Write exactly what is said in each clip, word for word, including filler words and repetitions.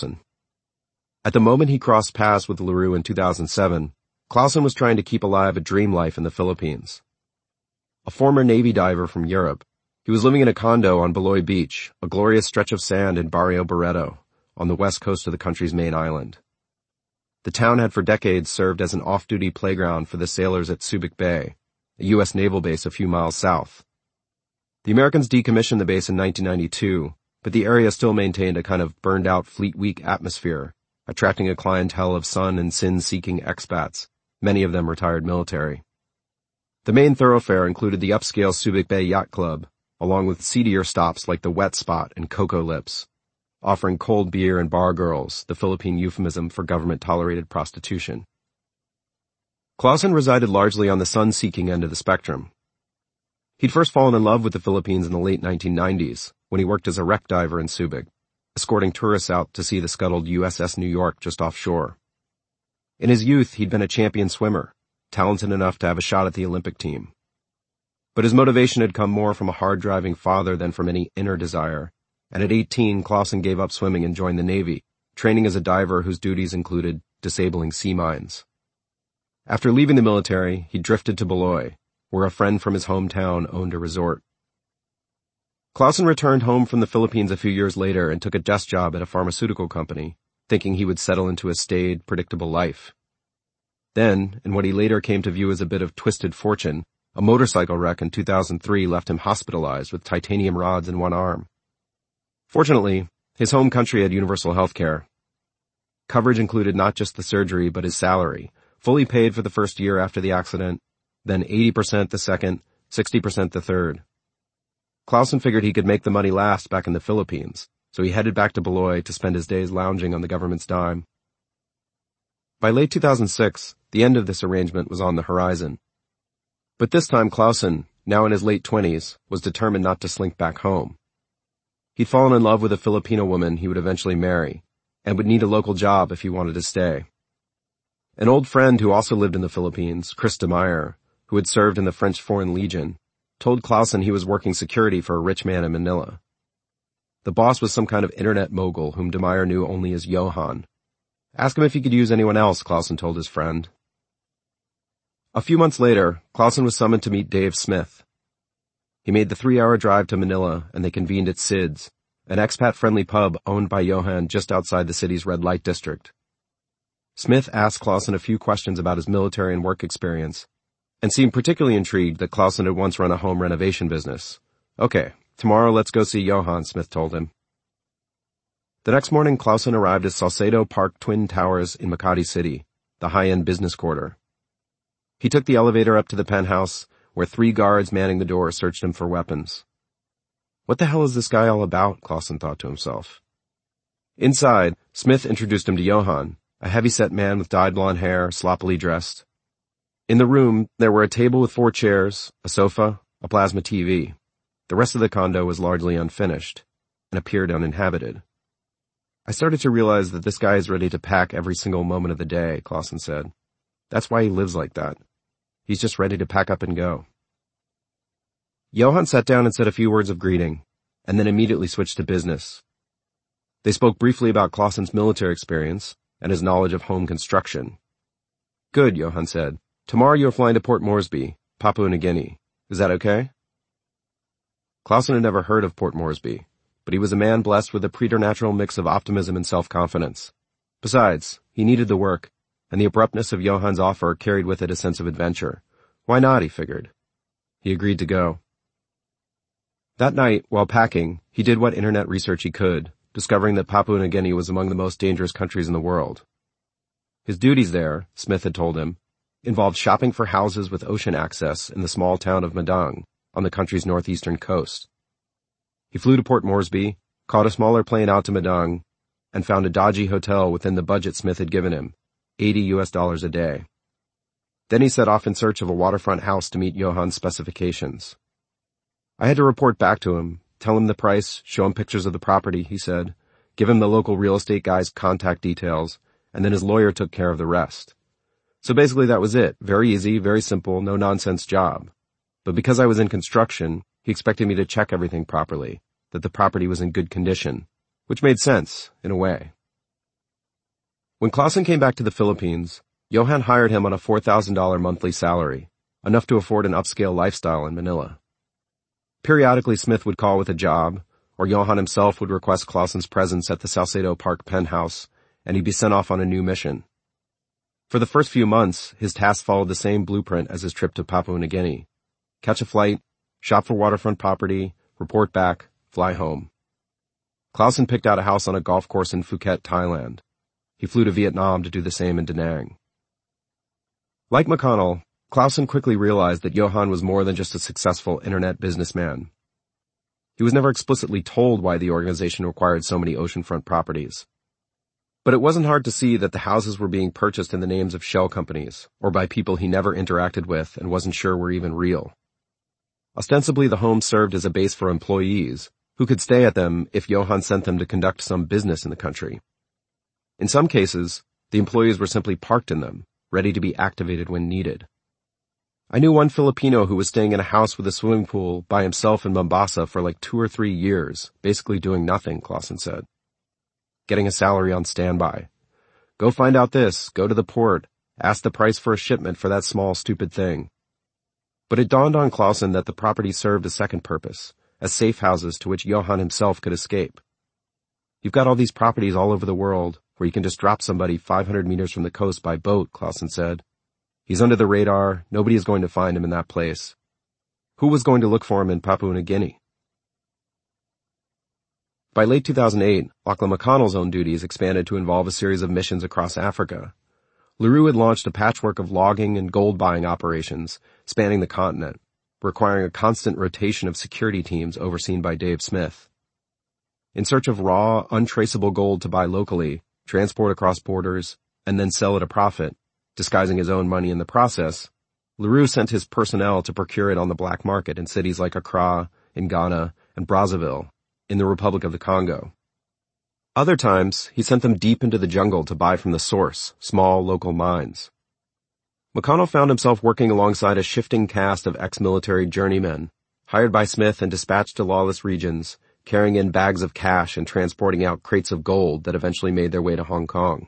Clausen. At the moment he crossed paths with LaRue in two thousand seven, Clausen was trying to keep alive a dream life in the Philippines. A former Navy diver from Europe, he was living in a condo on Baloy Beach, a glorious stretch of sand in Barrio Barreto, on the west coast of the country's main island. The town had for decades served as an off-duty playground for the sailors at Subic Bay, a U S naval base a few miles south. The Americans decommissioned the base in nineteen ninety-two, but the area still maintained a kind of burned-out Fleet Week atmosphere, attracting a clientele of sun and sin-seeking expats, many of them retired military. The main thoroughfare included the upscale Subic Bay Yacht Club, along with seedier stops like the Wet Spot and Cocoa Lips, offering cold beer and bar girls, the Philippine euphemism for government-tolerated prostitution. Clausen resided largely on the sun-seeking end of the spectrum. He'd first fallen in love with the Philippines in the late nineteen nineties, when he worked as a wreck diver in Subic, escorting tourists out to see the scuttled U S S New York just offshore. In his youth, he'd been a champion swimmer, talented enough to have a shot at the Olympic team. But his motivation had come more from a hard-driving father than from any inner desire, and at eighteen, Clausen gave up swimming and joined the Navy, training as a diver whose duties included disabling sea mines. After leaving the military, he drifted to Baloy, where a friend from his hometown owned a resort. Clausen returned home from the Philippines a few years later and took a desk job at a pharmaceutical company, thinking he would settle into a staid, predictable life. Then, in what he later came to view as a bit of twisted fortune, a motorcycle wreck in two thousand three left him hospitalized with titanium rods in one arm. Fortunately, his home country had universal health care. Coverage included not just the surgery but his salary, fully paid for the first year after the accident, then eighty percent the second, sixty percent the third. Clausen figured he could make the money last back in the Philippines, so he headed back to Baloy to spend his days lounging on the government's dime. By late two thousand six, the end of this arrangement was on the horizon. But this time Clausen, now in his late twenties, was determined not to slink back home. He'd fallen in love with a Filipino woman he would eventually marry, and would need a local job if he wanted to stay. An old friend who also lived in the Philippines, Chris DeMeyer, who had served in the French Foreign Legion, told Clausen he was working security for a rich man in Manila. The boss was some kind of internet mogul whom DeMeyer knew only as Johan. Ask him if he could use anyone else, Clausen told his friend. A few months later, Clausen was summoned to meet Dave Smith. He made the three-hour drive to Manila, and they convened at Sid's, an expat-friendly pub owned by Johan just outside the city's red light district. Smith asked Clausen a few questions about his military and work experience, and seemed particularly intrigued that Clausen had once run a home renovation business. Okay, tomorrow let's go see Johan, Smith told him. The next morning, Clausen arrived at Salcedo Park Twin Towers in Makati City, the high-end business quarter. He took the elevator up to the penthouse, where three guards manning the door searched him for weapons. What the hell is this guy all about, Clausen thought to himself. Inside, Smith introduced him to Johan, a heavy-set man with dyed blonde hair, sloppily dressed. In the room, there were a table with four chairs, a sofa, a plasma T V. The rest of the condo was largely unfinished, and appeared uninhabited. I started to realize that this guy is ready to pack every single moment of the day, Clausen said. That's why he lives like that. He's just ready to pack up and go. Johan sat down and said a few words of greeting, and then immediately switched to business. They spoke briefly about Clausen's military experience and his knowledge of home construction. Good, Johan said. Tomorrow you are flying to Port Moresby, Papua New Guinea. Is that okay? Clausen had never heard of Port Moresby, but he was a man blessed with a preternatural mix of optimism and self-confidence. Besides, he needed the work, and the abruptness of Johan's offer carried with it a sense of adventure. Why not, he figured. He agreed to go. That night, while packing, he did what internet research he could, discovering that Papua New Guinea was among the most dangerous countries in the world. His duties there, Smith had told him, involved shopping for houses with ocean access in the small town of Madang, on the country's northeastern coast. He flew to Port Moresby, caught a smaller plane out to Madang, and found a dodgy hotel within the budget Smith had given him, eighty U S dollars a day. Then he set off in search of a waterfront house to meet Johan's specifications. I had to report back to him, tell him the price, show him pictures of the property, he said, give him the local real estate guy's contact details, and then his lawyer took care of the rest. So basically that was it. Very easy, very simple, no-nonsense job. But because I was in construction, he expected me to check everything properly, that the property was in good condition, which made sense, in a way. When Clausen came back to the Philippines, Johan hired him on a four thousand dollars monthly salary, enough to afford an upscale lifestyle in Manila. Periodically, Smith would call with a job, or Johan himself would request Clausen's presence at the Salcedo Park penthouse, and he'd be sent off on a new mission. For the first few months, his tasks followed the same blueprint as his trip to Papua New Guinea. Catch a flight, shop for waterfront property, report back, fly home. Clausen picked out a house on a golf course in Phuket, Thailand. He flew to Vietnam to do the same in Da Nang. Like McConnell, Clausen quickly realized that Johan was more than just a successful internet businessman. He was never explicitly told why the organization required so many oceanfront properties. But it wasn't hard to see that the houses were being purchased in the names of shell companies, or by people he never interacted with and wasn't sure were even real. Ostensibly, the homes served as a base for employees, who could stay at them if Johan sent them to conduct some business in the country. In some cases, the employees were simply parked in them, ready to be activated when needed. I knew one Filipino who was staying in a house with a swimming pool by himself in Mombasa for like two or three years, basically doing nothing, Clausen said. Getting a salary on standby. Go find out this, go to the port, ask the price for a shipment for that small stupid thing. But it dawned on Clausen that the property served a second purpose, as safe houses to which Johan himself could escape. You've got all these properties all over the world where you can just drop somebody five hundred meters from the coast by boat, Clausen said. He's under the radar, nobody is going to find him in that place. Who was going to look for him in Papua New Guinea? By late two thousand eight, Lachlan McConnell's own duties expanded to involve a series of missions across Africa. LaRue had launched a patchwork of logging and gold buying operations spanning the continent, requiring a constant rotation of security teams overseen by Dave Smith. In search of raw, untraceable gold to buy locally, transport across borders, and then sell at a profit, disguising his own money in the process, LaRue sent his personnel to procure it on the black market in cities like Accra, in Ghana, and Brazzaville, in the Republic of the Congo. Other times, he sent them deep into the jungle to buy from the source, small local mines. McConnell found himself working alongside a shifting cast of ex-military journeymen, hired by Smith and dispatched to lawless regions, carrying in bags of cash and transporting out crates of gold that eventually made their way to Hong Kong.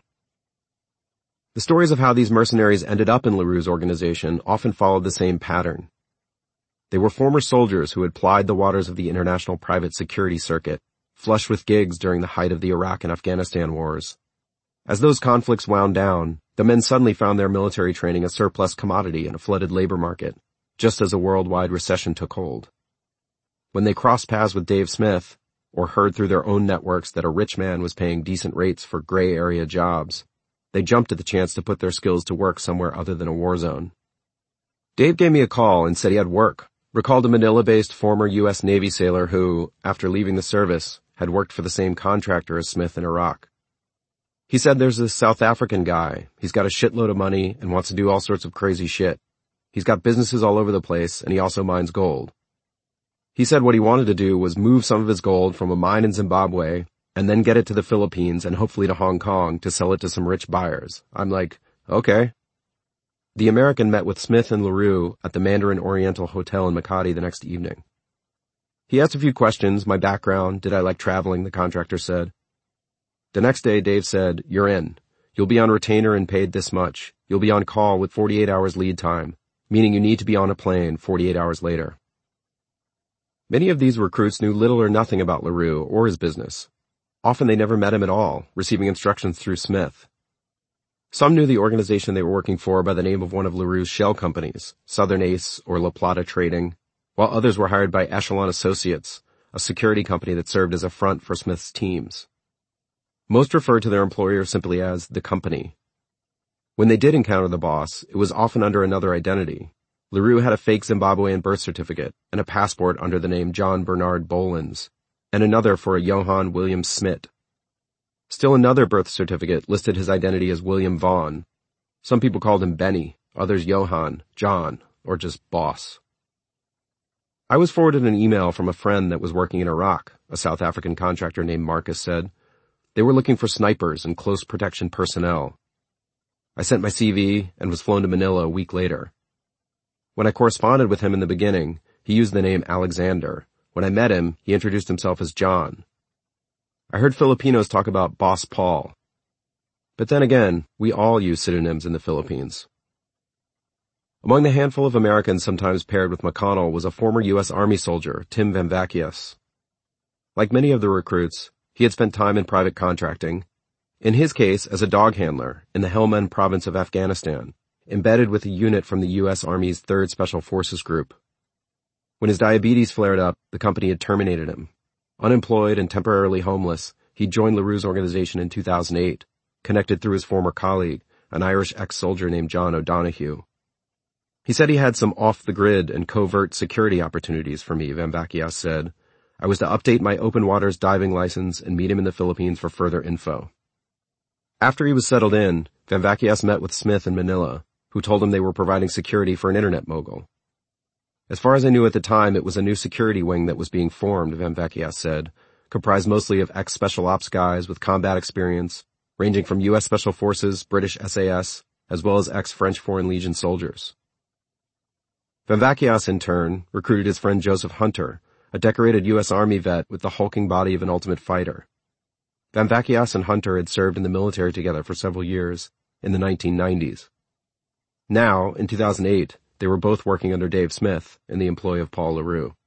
The stories of how these mercenaries ended up in LaRue's organization often followed the same pattern. They were former soldiers who had plied the waters of the international private security circuit, flush with gigs during the height of the Iraq and Afghanistan wars. As those conflicts wound down, the men suddenly found their military training a surplus commodity in a flooded labor market, just as a worldwide recession took hold. When they crossed paths with Dave Smith, or heard through their own networks that a rich man was paying decent rates for gray area jobs, they jumped at the chance to put their skills to work somewhere other than a war zone. Dave gave me a call and said he had work, recalled a Manila-based former U S Navy sailor who, after leaving the service, had worked for the same contractor as Smith in Iraq. He said there's this South African guy. He's got a shitload of money and wants to do all sorts of crazy shit. He's got businesses all over the place and he also mines gold. He said what he wanted to do was move some of his gold from a mine in Zimbabwe and then get it to the Philippines and hopefully to Hong Kong to sell it to some rich buyers. I'm like, okay. The American met with Smith and LaRue at the Mandarin Oriental Hotel in Makati the next evening. He asked a few questions, my background, did I like traveling, the contractor said. The next day, Dave said, you're in. You'll be on retainer and paid this much. You'll be on call with forty-eight hours lead time, meaning you need to be on a plane forty-eight hours later. Many of these recruits knew little or nothing about LaRue or his business. Often they never met him at all, receiving instructions through Smith. Some knew the organization they were working for by the name of one of LaRue's shell companies, Southern Ace or La Plata Trading, while others were hired by Echelon Associates, a security company that served as a front for Smith's teams. Most referred to their employer simply as the company. When they did encounter the boss, it was often under another identity. LaRue had a fake Zimbabwean birth certificate and a passport under the name John Bernard Bolins, and another for a Johan William Smith. Still another birth certificate listed his identity as William Vaughn. Some people called him Benny, others Johan, John, or just Boss. I was forwarded an email from a friend that was working in Iraq, a South African contractor named Marcus said. They were looking for snipers and close protection personnel. I sent my C V and was flown to Manila a week later. When I corresponded with him in the beginning, he used the name Alexander. When I met him, he introduced himself as John. I heard Filipinos talk about Boss Paul. But then again, we all use pseudonyms in the Philippines. Among the handful of Americans sometimes paired with McConnell was a former U S Army soldier, Tim Vamvakias. Like many of the recruits, he had spent time in private contracting, in his case as a dog handler in the Helmand province of Afghanistan, embedded with a unit from the U S Army's third Special Forces Group. When his diabetes flared up, the company had terminated him. Unemployed and temporarily homeless, he joined LaRue's organization in two thousand eight, connected through his former colleague, an Irish ex-soldier named John O'Donoghue. He said he had some off-the-grid and covert security opportunities for me, Vamvakias said. I was to update my open waters diving license and meet him in the Philippines for further info. After he was settled in, Vamvakias met with Smith in Manila, who told him they were providing security for an internet mogul. As far as I knew at the time, it was a new security wing that was being formed, Vamvakias said, comprised mostly of ex-special ops guys with combat experience, ranging from U S Special Forces, British S A S, as well as ex-French Foreign Legion soldiers. Vamvakias, in turn, recruited his friend Joseph Hunter, a decorated U S Army vet with the hulking body of an ultimate fighter. Vamvakias and Hunter had served in the military together for several years in the nineteen nineties. Now, in two thousand eight, they were both working under Dave Smith in the employ of Paul LaRue.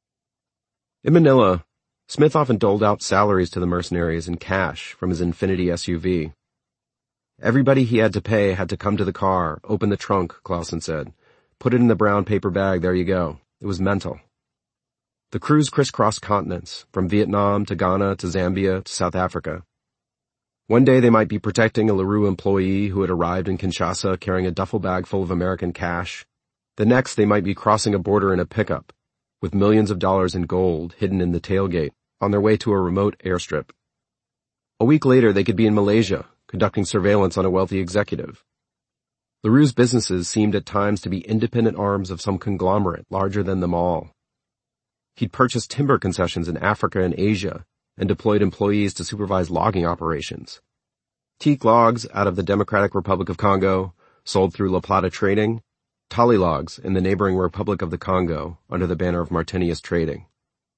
In Manila, Smith often doled out salaries to the mercenaries in cash from his Infiniti S U V. Everybody he had to pay had to come to the car, open the trunk, Clausen said. Put it in the brown paper bag, there you go. It was mental. The crews crisscrossed continents, from Vietnam to Ghana to Zambia to South Africa. One day they might be protecting a LaRue employee who had arrived in Kinshasa carrying a duffel bag full of American cash. The next they might be crossing a border in a pickup, with millions of dollars in gold hidden in the tailgate, on their way to a remote airstrip. A week later they could be in Malaysia, conducting surveillance on a wealthy executive. LaRue's businesses seemed at times to be independent arms of some conglomerate larger than them all. He'd purchased timber concessions in Africa and Asia and deployed employees to supervise logging operations. Teak logs out of the Democratic Republic of Congo, sold through La Plata Trading, Tali logs in the neighboring Republic of the Congo under the banner of Martinius Trading.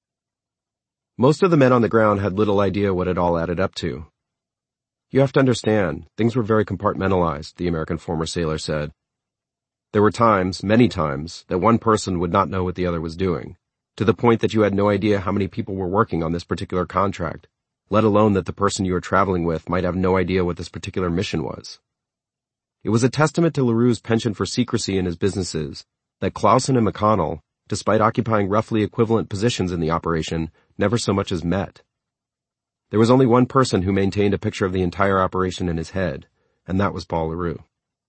Most of the men on the ground had little idea what it all added up to. You have to understand, things were very compartmentalized, the American former sailor said. There were times, many times, that one person would not know what the other was doing, to the point that you had no idea how many people were working on this particular contract, let alone that the person you were traveling with might have no idea what this particular mission was. It was a testament to LaRue's penchant for secrecy in his businesses that Clausen and McConnell, despite occupying roughly equivalent positions in the operation, never so much as met. There was only one person who maintained a picture of the entire operation in his head, and that was Paul LaRue.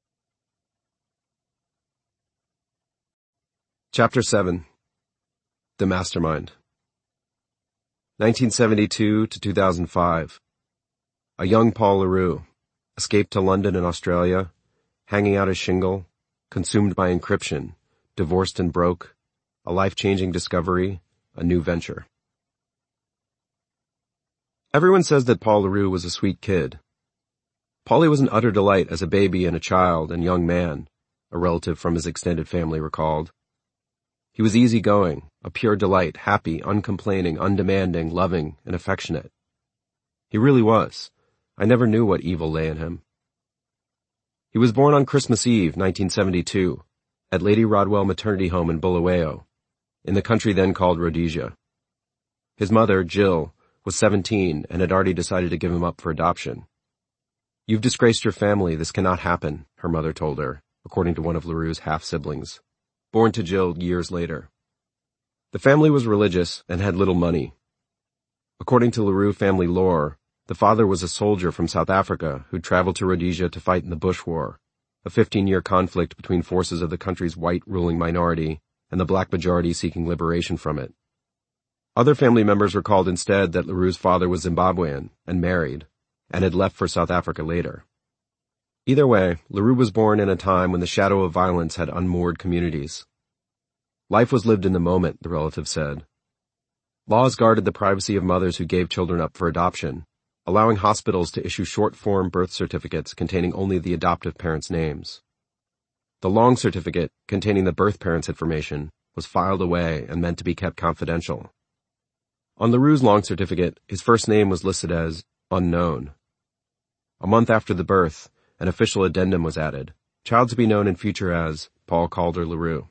Chapter seven. The Mastermind. nineteen seventy-two to two thousand five. A young Paul LaRue, escaped to London and Australia, hanging out his shingle, consumed by encryption, divorced and broke, a life-changing discovery, a new venture. Everyone says that Paul LaRue was a sweet kid. Paulie was an utter delight as a baby and a child and young man, a relative from his extended family recalled. He was easygoing, a pure delight, happy, uncomplaining, undemanding, loving, and affectionate. He really was. I never knew what evil lay in him. He was born on Christmas Eve, nineteen seventy-two, at Lady Rodwell Maternity Home in Bulawayo, in the country then called Rhodesia. His mother, Jill, was seventeen and had already decided to give him up for adoption. You've disgraced your family, this cannot happen, her mother told her, according to one of LaRue's half-siblings, born to Jill years later. The family was religious and had little money. According to LaRue family lore, the father was a soldier from South Africa who traveled to Rhodesia to fight in the Bush War, a fifteen-year conflict between forces of the country's white ruling minority and the black majority seeking liberation from it. Other family members recalled instead that LaRue's father was Zimbabwean and married, and had left for South Africa later. Either way, LaRue was born in a time when the shadow of violence had unmoored communities. Life was lived in the moment, the relative said. Laws guarded the privacy of mothers who gave children up for adoption, allowing hospitals to issue short-form birth certificates containing only the adoptive parents' names. The long certificate, containing the birth parents' information, was filed away and meant to be kept confidential. On LaRue's long certificate, his first name was listed as unknown. A month after the birth, an official addendum was added. Child to be known in future as Paul Calder LaRue.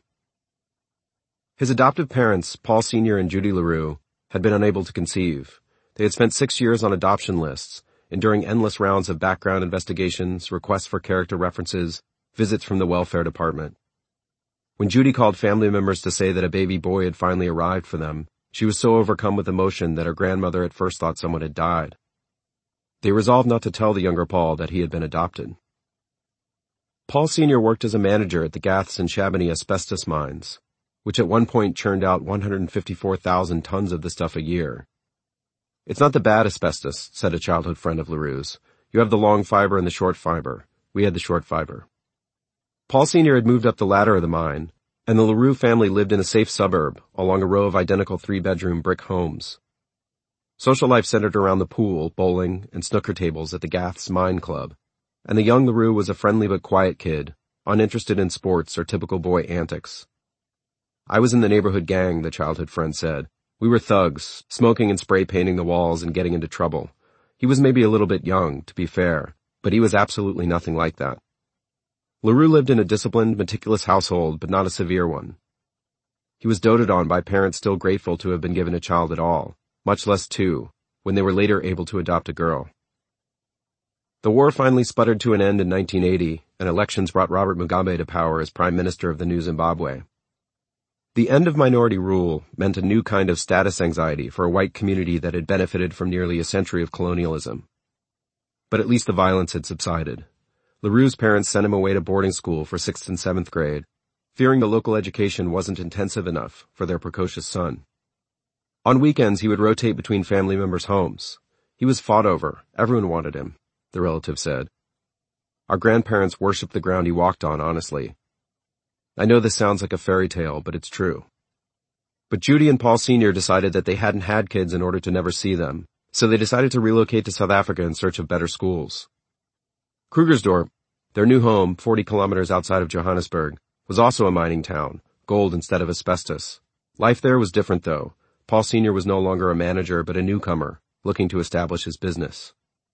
His adoptive parents, Paul Senior and Judy LaRue, had been unable to conceive. They had spent six years on adoption lists, enduring endless rounds of background investigations, requests for character references, visits from the welfare department. When Judy called family members to say that a baby boy had finally arrived for them, she was so overcome with emotion that her grandmother at first thought someone had died. They resolved not to tell the younger Paul that he had been adopted. Paul Senior worked as a manager at the Gaths and Chamonix asbestos mines, which at one point churned out one hundred fifty-four thousand tons of the stuff a year. "It's not the bad asbestos," said a childhood friend of LaRue's. "You have the long fiber and the short fiber. We had the short fiber." Paul Senior had moved up the ladder of the mine, and the LaRue family lived in a safe suburb along a row of identical three-bedroom brick homes. Social life centered around the pool, bowling, and snooker tables at the Gaths Mine Club, and the young LaRue was a friendly but quiet kid, uninterested in sports or typical boy antics. "I was in the neighborhood gang," the childhood friend said. "We were thugs, smoking and spray painting the walls and getting into trouble. He was maybe a little bit young, to be fair, but he was absolutely nothing like that." LaRue lived in a disciplined, meticulous household, but not a severe one. He was doted on by parents still grateful to have been given a child at all, much less two, when they were later able to adopt a girl. The war finally sputtered to an end in nineteen eighty, and elections brought Robert Mugabe to power as Prime Minister of the new Zimbabwe. The end of minority rule meant a new kind of status anxiety for a white community that had benefited from nearly a century of colonialism. But at least the violence had subsided. LaRue's parents sent him away to boarding school for sixth and seventh grade, fearing the local education wasn't intensive enough for their precocious son. On weekends, he would rotate between family members' homes. He was fought over. Everyone wanted him, the relative said. "Our grandparents worshipped the ground he walked on, honestly. I know this sounds like a fairy tale, but it's true." But Judy and Paul Senior decided that they hadn't had kids in order to never see them, so they decided to relocate to South Africa in search of better schools. Krugersdorp, their new home, forty kilometers outside of Johannesburg, was also a mining town, gold instead of asbestos. Life there was different, though. Paul Senior was no longer a manager, but a newcomer, looking to establish his business.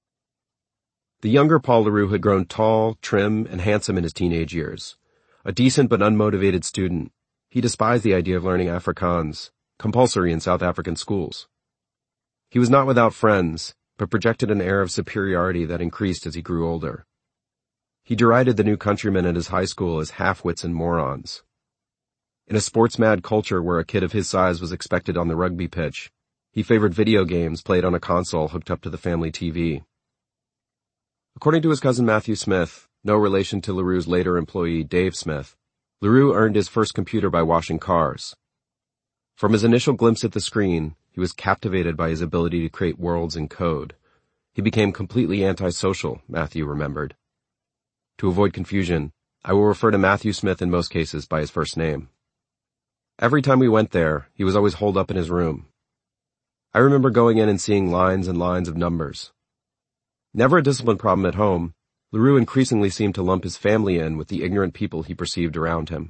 The younger Paul LaRue had grown tall, trim, and handsome in his teenage years. A decent but unmotivated student, he despised the idea of learning Afrikaans, compulsory in South African schools. He was not without friends, but projected an air of superiority that increased as he grew older. He derided the new countrymen at his high school as half-wits and morons. In a sports-mad culture where a kid of his size was expected on the rugby pitch, he favored video games played on a console hooked up to the family T V. According to his cousin Matthew Smith, no relation to LaRue's later employee Dave Smith, LaRue earned his first computer by washing cars. From his initial glimpse at the screen, he was captivated by his ability to create worlds in code. He became completely antisocial, Matthew remembered. To avoid confusion, I will refer to Matthew Smith in most cases by his first name. Every time we went there, he was always holed up in his room. I remember going in and seeing lines and lines of numbers. Never a discipline problem at home, LaRue increasingly seemed to lump his family in with the ignorant people he perceived around him.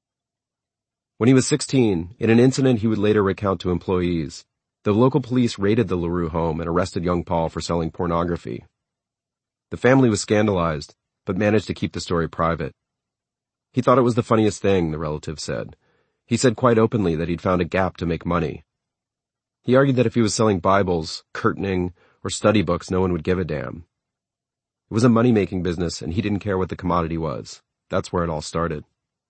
When he was sixteen, in an incident he would later recount to employees, the local police raided the LaRue home and arrested young Paul for selling pornography. The family was scandalized, but managed to keep the story private. He thought it was the funniest thing, the relative said. He said quite openly that he'd found a gap to make money. He argued that if he was selling Bibles, curtaining, or study books, no one would give a damn. It was a money-making business, and he didn't care what the commodity was. That's where it all started.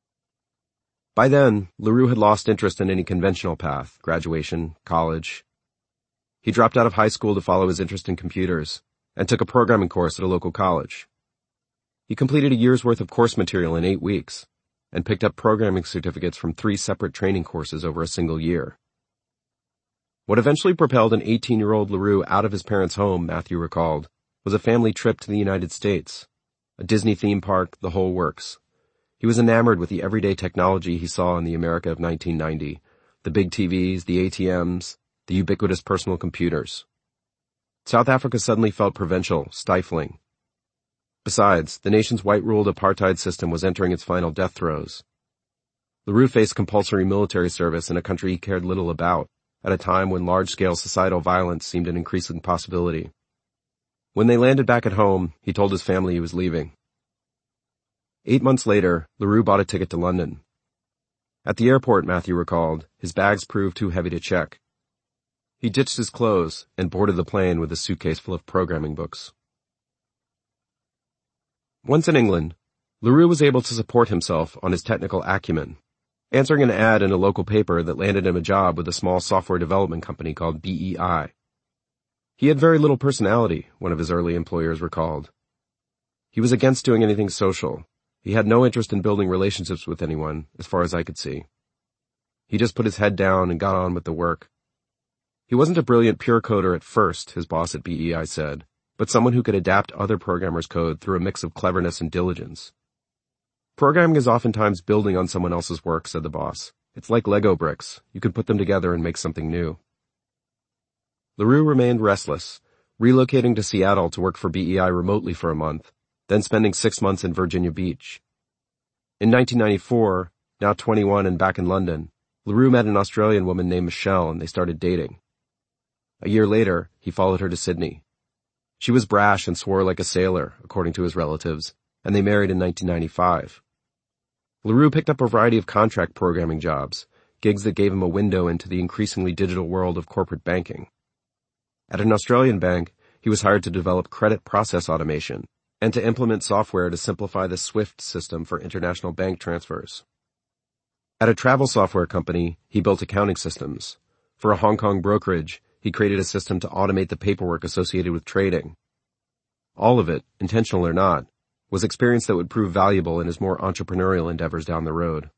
By then, LaRue had lost interest in any conventional path, graduation, college. He dropped out of high school to follow his interest in computers, and took a programming course at a local college. He completed a year's worth of course material in eight weeks, and picked up programming certificates from three separate training courses over a single year. What eventually propelled an eighteen-year-old LaRue out of his parents' home, Matthew recalled, was a family trip to the United States. A Disney theme park, the whole works. He was enamored with the everyday technology he saw in the America of nineteen ninety, the big T Vs, the A T Ms, the ubiquitous personal computers. South Africa suddenly felt provincial, stifling. Besides, the nation's white-ruled apartheid system was entering its final death throes. LaRue faced compulsory military service in a country he cared little about, at a time when large-scale societal violence seemed an increasing possibility. When they landed back at home, he told his family he was leaving. Eight months later, LaRue bought a ticket to London. At the airport, Matthew recalled, his bags proved too heavy to check. He ditched his clothes and boarded the plane with a suitcase full of programming books. Once in England, LaRue was able to support himself on his technical acumen, answering an ad in a local paper that landed him a job with a small software development company called B E I. He had very little personality, one of his early employers recalled. He was against doing anything social. He had no interest in building relationships with anyone, as far as I could see. He just put his head down and got on with the work. He wasn't a brilliant pure coder at first, his boss at B E I said, but someone who could adapt other programmers' code through a mix of cleverness and diligence. Programming is oftentimes building on someone else's work, said the boss. It's like Lego bricks. You can put them together and make something new. LaRue remained restless, relocating to Seattle to work for B E I remotely for a month, then spending six months in Virginia Beach. In nineteen ninety-four, now twenty-one and back in London, LaRue met an Australian woman named Michelle and they started dating. A year later, he followed her to Sydney. She was brash and swore like a sailor, according to his relatives, and they married in nineteen ninety-five. LaRue picked up a variety of contract programming jobs, gigs that gave him a window into the increasingly digital world of corporate banking. At an Australian bank, he was hired to develop credit process automation and to implement software to simplify the SWIFT system for international bank transfers. At a travel software company, he built accounting systems. For a Hong Kong brokerage, he created a system to automate the paperwork associated with trading. All of it, intentional or not, was experience that would prove valuable in his more entrepreneurial endeavors down the road.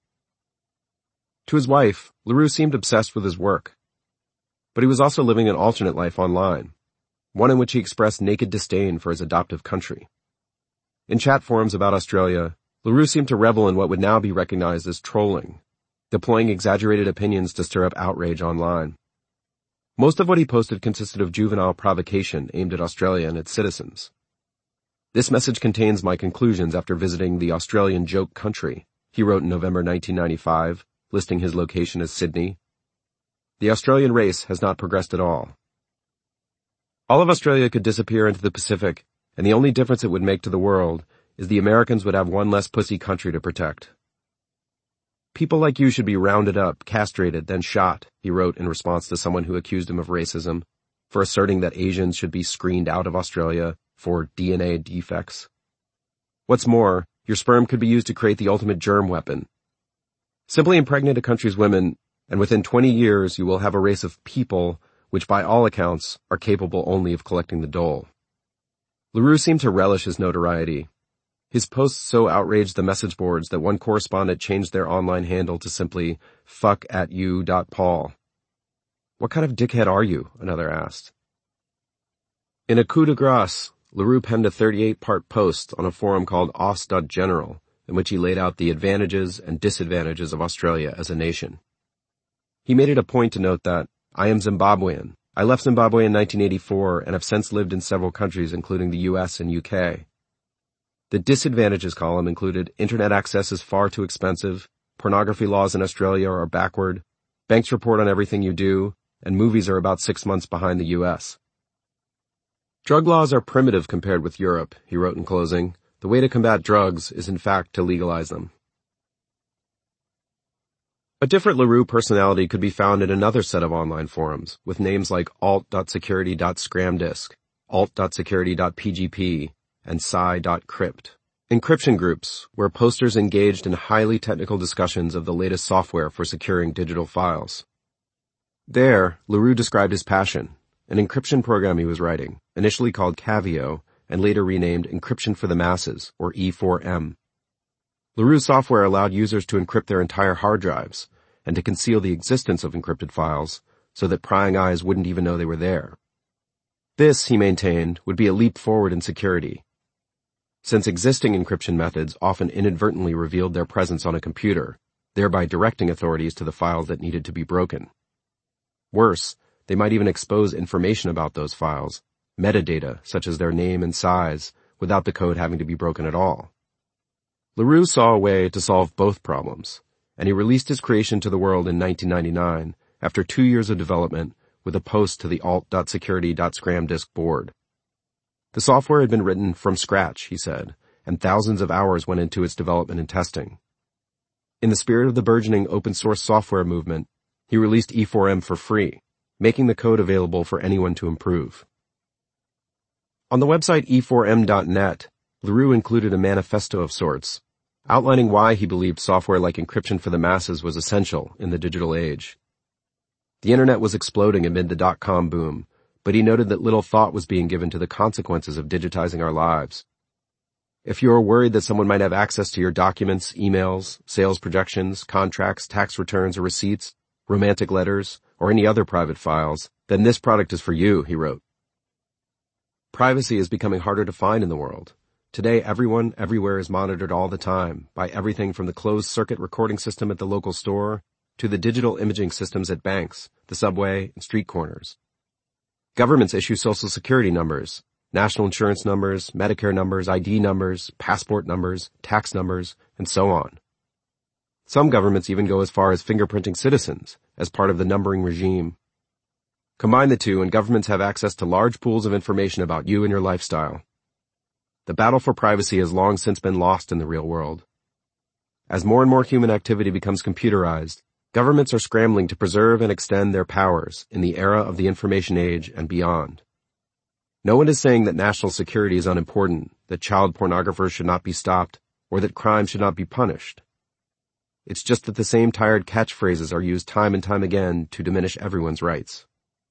To his wife, LaRue seemed obsessed with his work. But he was also living an alternate life online, one in which he expressed naked disdain for his adoptive country. In chat forums about Australia, LaRue seemed to revel in what would now be recognized as trolling, deploying exaggerated opinions to stir up outrage online. Most of what he posted consisted of juvenile provocation aimed at Australia and its citizens. This message contains my conclusions after visiting the Australian joke country, he wrote in November nineteen ninety-five, listing his location as Sydney. The Australian race has not progressed at all. All of Australia could disappear into the Pacific, and the only difference it would make to the world is the Americans would have one less pussy country to protect. People like you should be rounded up, castrated, then shot, he wrote in response to someone who accused him of racism, for asserting that Asians should be screened out of Australia for D N A defects. What's more, your sperm could be used to create the ultimate germ weapon. Simply impregnate a country's women, and within twenty years you will have a race of people which by all accounts are capable only of collecting the dole. LaRue seemed to relish his notoriety. His posts so outraged the message boards that one correspondent changed their online handle to simply fuck at you dot paul. What kind of dickhead are you? Another asked. In a coup de grace, LaRue penned a thirty-eight part post on a forum called Aus dot general, in which he laid out the advantages and disadvantages of Australia as a nation. He made it a point to note that, I am Zimbabwean. I left Zimbabwe in nineteen eighty-four and have since lived in several countries including the U S and U K. The disadvantages column included internet access is far too expensive, pornography laws in Australia are backward, banks report on everything you do, and movies are about six months behind the U S. Drug laws are primitive compared with Europe, he wrote in closing. The way to combat drugs is in fact to legalize them. A different LaRue personality could be found in another set of online forums, with names like alt dot security dot scramdisk, alt dot security dot p g p, and psi dot crypt. Encryption groups, where posters engaged in highly technical discussions of the latest software for securing digital files. There, LaRue described his passion, an encryption program he was writing, initially called Cavio, and later renamed Encryption for the Masses, or E four M. LaRue's software allowed users to encrypt their entire hard drives, and to conceal the existence of encrypted files, so that prying eyes wouldn't even know they were there. This, he maintained, would be a leap forward in security, since existing encryption methods often inadvertently revealed their presence on a computer, thereby directing authorities to the files that needed to be broken. Worse, they might even expose information about those files, metadata such as their name and size, without the code having to be broken at all. LaRue saw a way to solve both problems, and he released his creation to the world in nineteen ninety-nine after two years of development with a post to the alt dot security dot scramdisk board. The software had been written from scratch, he said, and thousands of hours went into its development and testing. In the spirit of the burgeoning open-source software movement, he released E four M for free, making the code available for anyone to improve. On the website E four M dot net, LaRue included a manifesto of sorts, outlining why he believed software like encryption for the masses was essential in the digital age. The internet was exploding amid the dot-com boom, but he noted that little thought was being given to the consequences of digitizing our lives. If you are worried that someone might have access to your documents, emails, sales projections, contracts, tax returns or receipts, romantic letters, or any other private files, then this product is for you, he wrote. Privacy is becoming harder to find in the world. Today, everyone, everywhere is monitored all the time by everything from the closed-circuit recording system at the local store to the digital imaging systems at banks, the subway, and street corners. Governments issue social security numbers, national insurance numbers, Medicare numbers, I D numbers, passport numbers, tax numbers, and so on. Some governments even go as far as fingerprinting citizens as part of the numbering regime. Combine the two and governments have access to large pools of information about you and your lifestyle. The battle for privacy has long since been lost in the real world. As more and more human activity becomes computerized, governments are scrambling to preserve and extend their powers in the era of the information age and beyond. No one is saying that national security is unimportant, that child pornographers should not be stopped, or that crime should not be punished. It's just that the same tired catchphrases are used time and time again to diminish everyone's rights.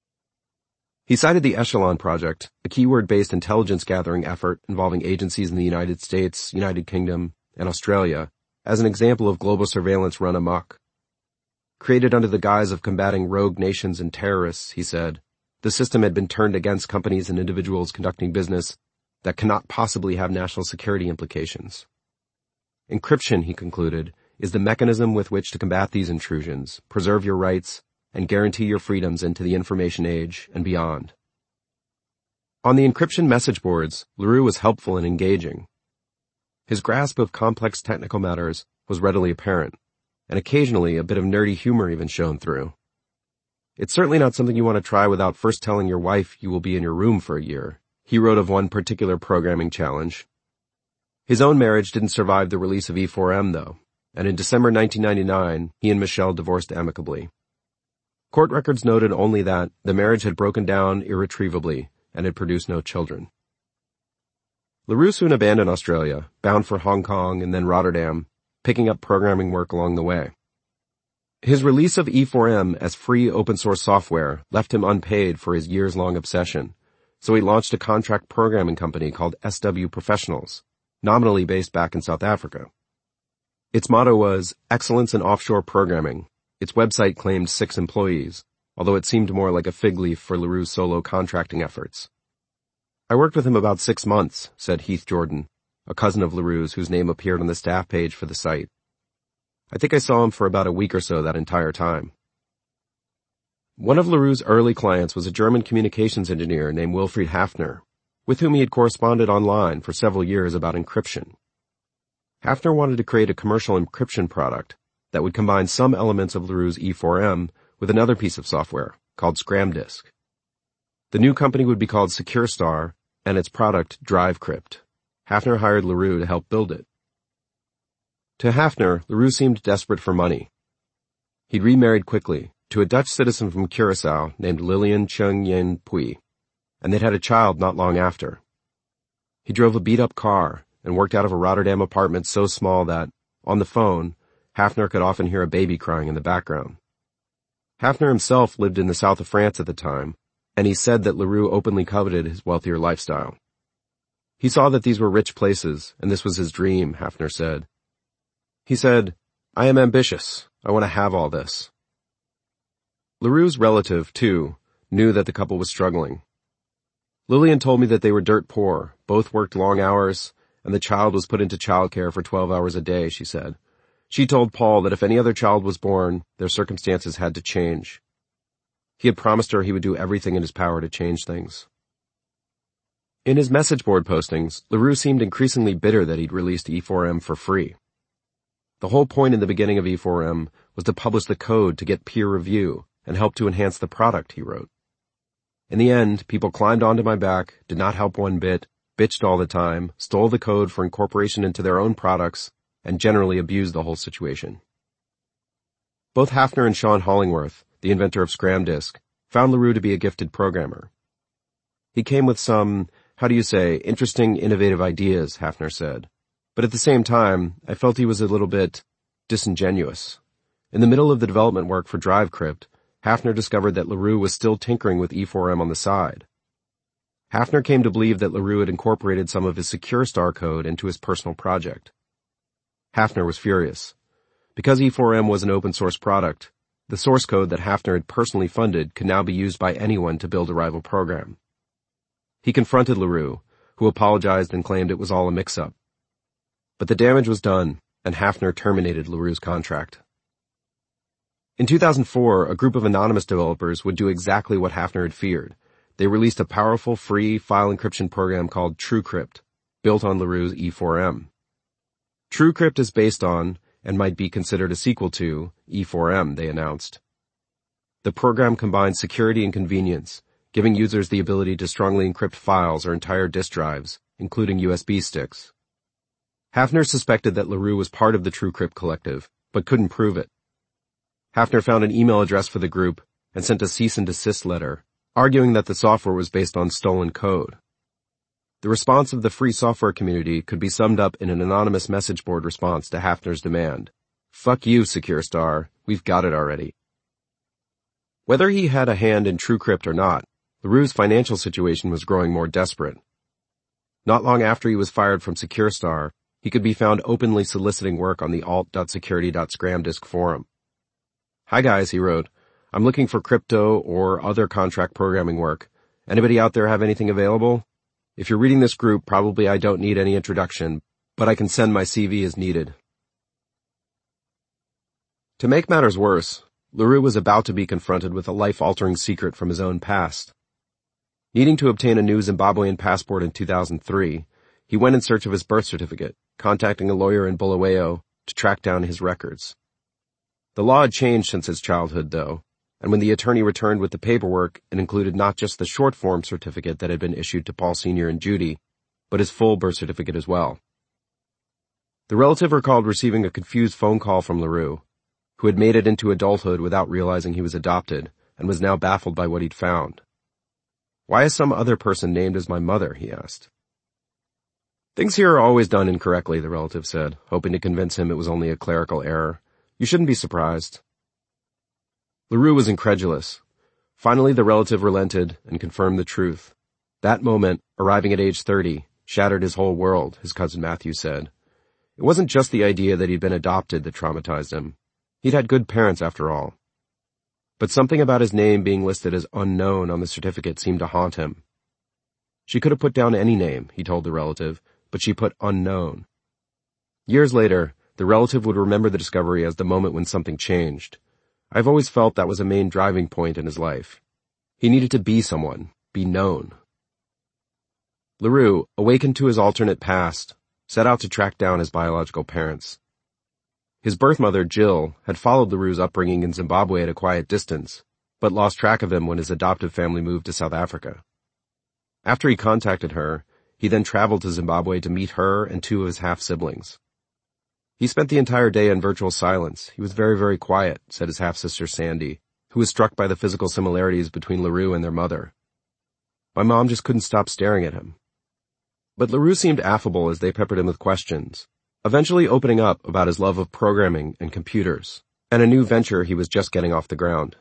He cited the Echelon Project, a keyword-based intelligence gathering effort involving agencies in the United States, United Kingdom, and Australia, as an example of global surveillance run amok. Created under the guise of combating rogue nations and terrorists, he said, the system had been turned against companies and individuals conducting business that cannot possibly have national security implications. Encryption, he concluded, is the mechanism with which to combat these intrusions, preserve your rights, and guarantee your freedoms into the information age and beyond. On the encryption message boards, LaRue was helpful and engaging. His grasp of complex technical matters was readily apparent, and occasionally a bit of nerdy humor even shone through. It's certainly not something you want to try without first telling your wife you will be in your room for a year, he wrote of one particular programming challenge. His own marriage didn't survive the release of E four M, though, and in December nineteen ninety-nine, he and Michelle divorced amicably. Court records noted only that the marriage had broken down irretrievably and had produced no children. LaRue soon abandoned Australia, bound for Hong Kong and then Rotterdam, picking up programming work along the way. His release of E four M as free open-source software left him unpaid for his years-long obsession, so he launched a contract programming company called S W Professionals, nominally based back in South Africa. Its motto was, Excellence in Offshore Programming. Its website claimed six employees, although it seemed more like a fig leaf for LaRue's solo contracting efforts. I worked with him about six months, said Heath Jordan, a cousin of LaRue's whose name appeared on the staff page for the site. I think I saw him for about a week or so that entire time. One of LaRue's early clients was a German communications engineer named Wilfried Hafner, with whom he had corresponded online for several years about encryption. Hafner wanted to create a commercial encryption product that would combine some elements of LaRue's E four M with another piece of software called ScramDisk. The new company would be called SecureStar and its product DriveCrypt. Hafner hired LaRue to help build it. To Hafner, LaRue seemed desperate for money. He'd remarried quickly to a Dutch citizen from Curaçao named Lilian Chung Yen Pui, and they'd had a child not long after. He drove a beat-up car and worked out of a Rotterdam apartment so small that, on the phone, Hafner could often hear a baby crying in the background. Hafner himself lived in the south of France at the time, and he said that LaRue openly coveted his wealthier lifestyle. He saw that these were rich places, and this was his dream, Hafner said. He said, I am ambitious. I want to have all this. LaRue's relative, too, knew that the couple was struggling. Lillian told me that they were dirt poor, both worked long hours, and the child was put into childcare for twelve hours a day, she said. She told Paul that if any other child was born, their circumstances had to change. He had promised her he would do everything in his power to change things. In his message board postings, LaRue seemed increasingly bitter that he'd released E four M for free. The whole point in the beginning of E four M was to publish the code to get peer review and help to enhance the product, he wrote. In the end, people climbed onto my back, did not help one bit, bitched all the time, stole the code for incorporation into their own products, and generally abused the whole situation. Both Hafner and Sean Hollingworth, the inventor of ScramDisk, found LaRue to be a gifted programmer. He came with some, how do you say, interesting, innovative ideas, Hafner said. But at the same time, I felt he was a little bit disingenuous. In the middle of the development work for DriveCrypt, Hafner discovered that LaRue was still tinkering with E four M on the side. Hafner came to believe that LaRue had incorporated some of his SecureStar code into his personal project. Hafner was furious. Because E four M was an open-source product, the source code that Hafner had personally funded could now be used by anyone to build a rival program. He confronted LaRue, who apologized and claimed it was all a mix-up. But the damage was done, and Hafner terminated LaRue's contract. In two thousand four, a group of anonymous developers would do exactly what Hafner had feared. They released a powerful free file encryption program called TrueCrypt, built on LaRue's E four M. TrueCrypt is based on, and might be considered a sequel to, E four M, they announced. The program combines security and convenience, giving users the ability to strongly encrypt files or entire disk drives, including U S B sticks. Hafner suspected that LaRue was part of the TrueCrypt collective, but couldn't prove it. Hafner found an email address for the group and sent a cease and desist letter, arguing that the software was based on stolen code. The response of the free software community could be summed up in an anonymous message board response to Hafner's demand. Fuck you, SecureStar. We've got it already. Whether he had a hand in TrueCrypt or not, LaRue's financial situation was growing more desperate. Not long after he was fired from SecureStar, he could be found openly soliciting work on the alt dot security dot scramdisk forum. Hi guys, he wrote. I'm looking for crypto or other contract programming work. Anybody out there have anything available? If you're reading this group, probably I don't need any introduction, but I can send my C V as needed. To make matters worse, LaRue was about to be confronted with a life-altering secret from his own past. Needing to obtain a new Zimbabwean passport in two thousand three, he went in search of his birth certificate, contacting a lawyer in Bulawayo to track down his records. The law had changed since his childhood, though, and when the attorney returned with the paperwork, it included not just the short form certificate that had been issued to Paul Senior and Judy, but his full birth certificate as well. The relative recalled receiving a confused phone call from LaRue, who had made it into adulthood without realizing he was adopted, and was now baffled by what he'd found. Why is some other person named as my mother, he asked. Things here are always done incorrectly, the relative said, hoping to convince him it was only a clerical error. You shouldn't be surprised. LaRue was incredulous. Finally, the relative relented and confirmed the truth. That moment, arriving at age thirty, shattered his whole world, his cousin Matthew said. It wasn't just the idea that he'd been adopted that traumatized him. He'd had good parents after all. But something about his name being listed as unknown on the certificate seemed to haunt him. She could have put down any name, he told the relative, but she put unknown. Years later, the relative would remember the discovery as the moment when something changed. I've always felt that was a main driving point in his life. He needed to be someone, be known. LaRue, awakened to his alternate past, set out to track down his biological parents. His birth mother, Jill, had followed LaRue's upbringing in Zimbabwe at a quiet distance, but lost track of him when his adoptive family moved to South Africa. After he contacted her, he then traveled to Zimbabwe to meet her and two of his half-siblings. He spent the entire day in virtual silence. He was very, very quiet, said his half-sister Sandy, who was struck by the physical similarities between LaRue and their mother. My mom just couldn't stop staring at him. But LaRue seemed affable as they peppered him with questions, eventually opening up about his love of programming and computers, and a new venture he was just getting off the ground.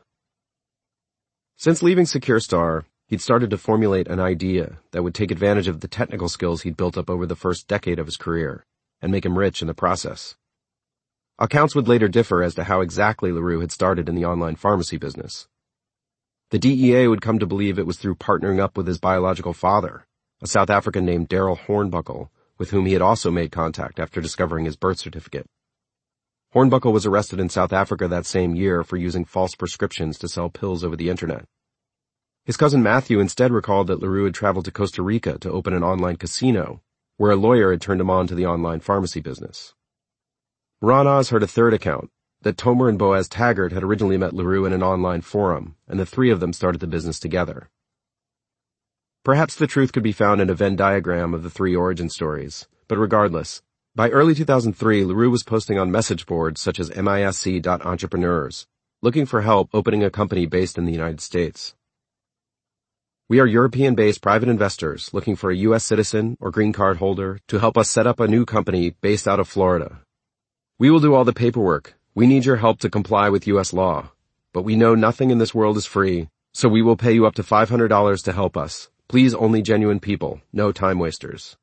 Since leaving SecureStar, he'd started to formulate an idea that would take advantage of the technical skills he'd built up over the first decade of his career, and make him rich in the process. Accounts would later differ as to how exactly LaRue had started in the online pharmacy business. The D E A would come to believe it was through partnering up with his biological father, a South African named Daryl Hornbuckle, with whom he had also made contact after discovering his birth certificate. Hornbuckle was arrested in South Africa that same year for using false prescriptions to sell pills over the internet. His cousin Matthew instead recalled that LaRue had traveled to Costa Rica to open an online casino, where a lawyer had turned him on to the online pharmacy business. Ron Oz heard a third account, that Tomer and Boaz Taggart had originally met LaRue in an online forum, and the three of them started the business together. Perhaps the truth could be found in a Venn diagram of the three origin stories, but regardless, by early two thousand three, LaRue was posting on message boards such as misc dot entrepreneurs, looking for help opening a company based in the United States. We are European-based private investors looking for a U S citizen or green card holder to help us set up a new company based out of Florida. We will do all the paperwork. We need your help to comply with U S law. But we know nothing in this world is free, so we will pay you up to five hundred dollars to help us. Please, only genuine people, no time wasters.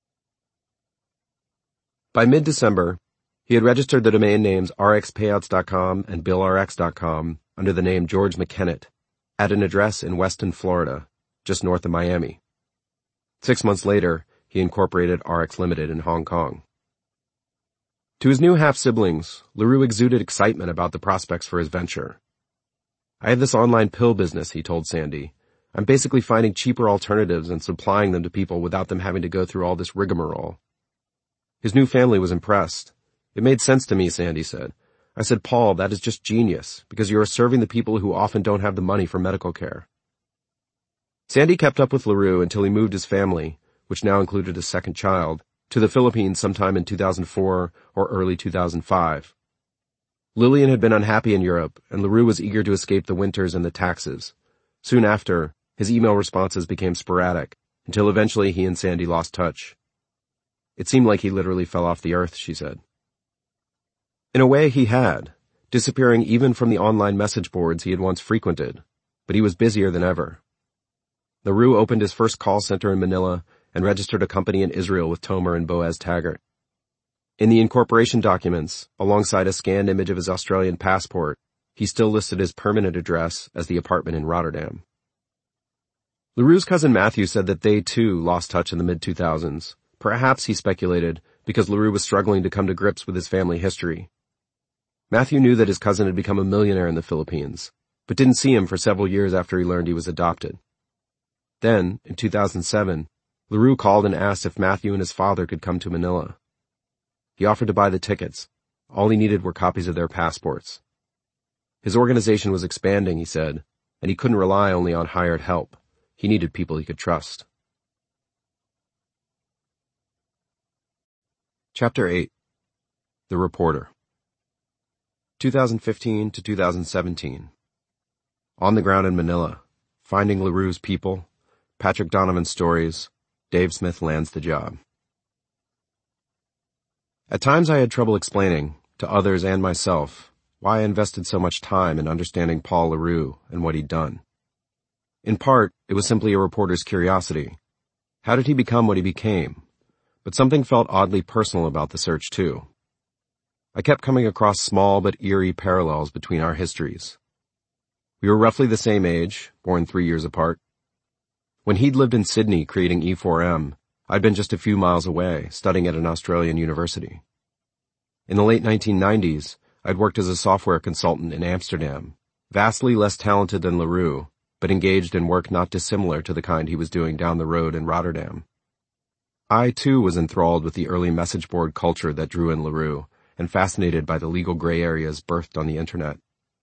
By mid-December, he had registered the domain names r x payouts dot com and bill r x dot com under the name George McKennett at an address in Weston, Florida, just north of Miami. Six months later, he incorporated R X Limited in Hong Kong. To his new half-siblings, LaRue exuded excitement about the prospects for his venture. I have this online pill business, he told Sandy. I'm basically finding cheaper alternatives and supplying them to people without them having to go through all this rigmarole. His new family was impressed. It made sense to me, Sandy said. I said, Paul, that is just genius, because you are serving the people who often don't have the money for medical care. Sandy kept up with LaRue until he moved his family, which now included a second child, to the Philippines sometime in two thousand four or early two thousand five. Lillian had been unhappy in Europe, and LaRue was eager to escape the winters and the taxes. Soon after, his email responses became sporadic, until eventually he and Sandy lost touch. It seemed like he literally fell off the earth, she said. In a way, he had, disappearing even from the online message boards he had once frequented, but he was busier than ever. LaRue opened his first call center in Manila and registered a company in Israel with Tomer and Boaz Taggart. In the incorporation documents, alongside a scanned image of his Australian passport, he still listed his permanent address as the apartment in Rotterdam. LaRue's cousin Matthew said that they, too, lost touch in the mid two thousands. Perhaps, he speculated, because LaRue was struggling to come to grips with his family history. Matthew knew that his cousin had become a millionaire in the Philippines, but didn't see him for several years after he learned he was adopted. Then, in two thousand seven, LaRue called and asked if Matthew and his father could come to Manila. He offered to buy the tickets. All he needed were copies of their passports. His organization was expanding, he said, and he couldn't rely only on hired help. He needed people he could trust. Chapter eight. The Reporter. two thousand fifteen to two thousand seventeen. On the ground in Manila. Finding LaRue's people. Patrick Donovan's stories. Dave Smith lands the job. At times I had trouble explaining, to others and myself, why I invested so much time in understanding Paul LaRue and what he'd done. In part, it was simply a reporter's curiosity. How did he become what he became? But something felt oddly personal about the search, too. I kept coming across small but eerie parallels between our histories. We were roughly the same age, born three years apart. When he'd lived in Sydney creating E four M, I'd been just a few miles away, studying at an Australian university. In the late nineteen nineties, I'd worked as a software consultant in Amsterdam, vastly less talented than LaRue, but engaged in work not dissimilar to the kind he was doing down the road in Rotterdam. I, too, was enthralled with the early message board culture that drew in LaRue, and fascinated by the legal gray areas birthed on the internet.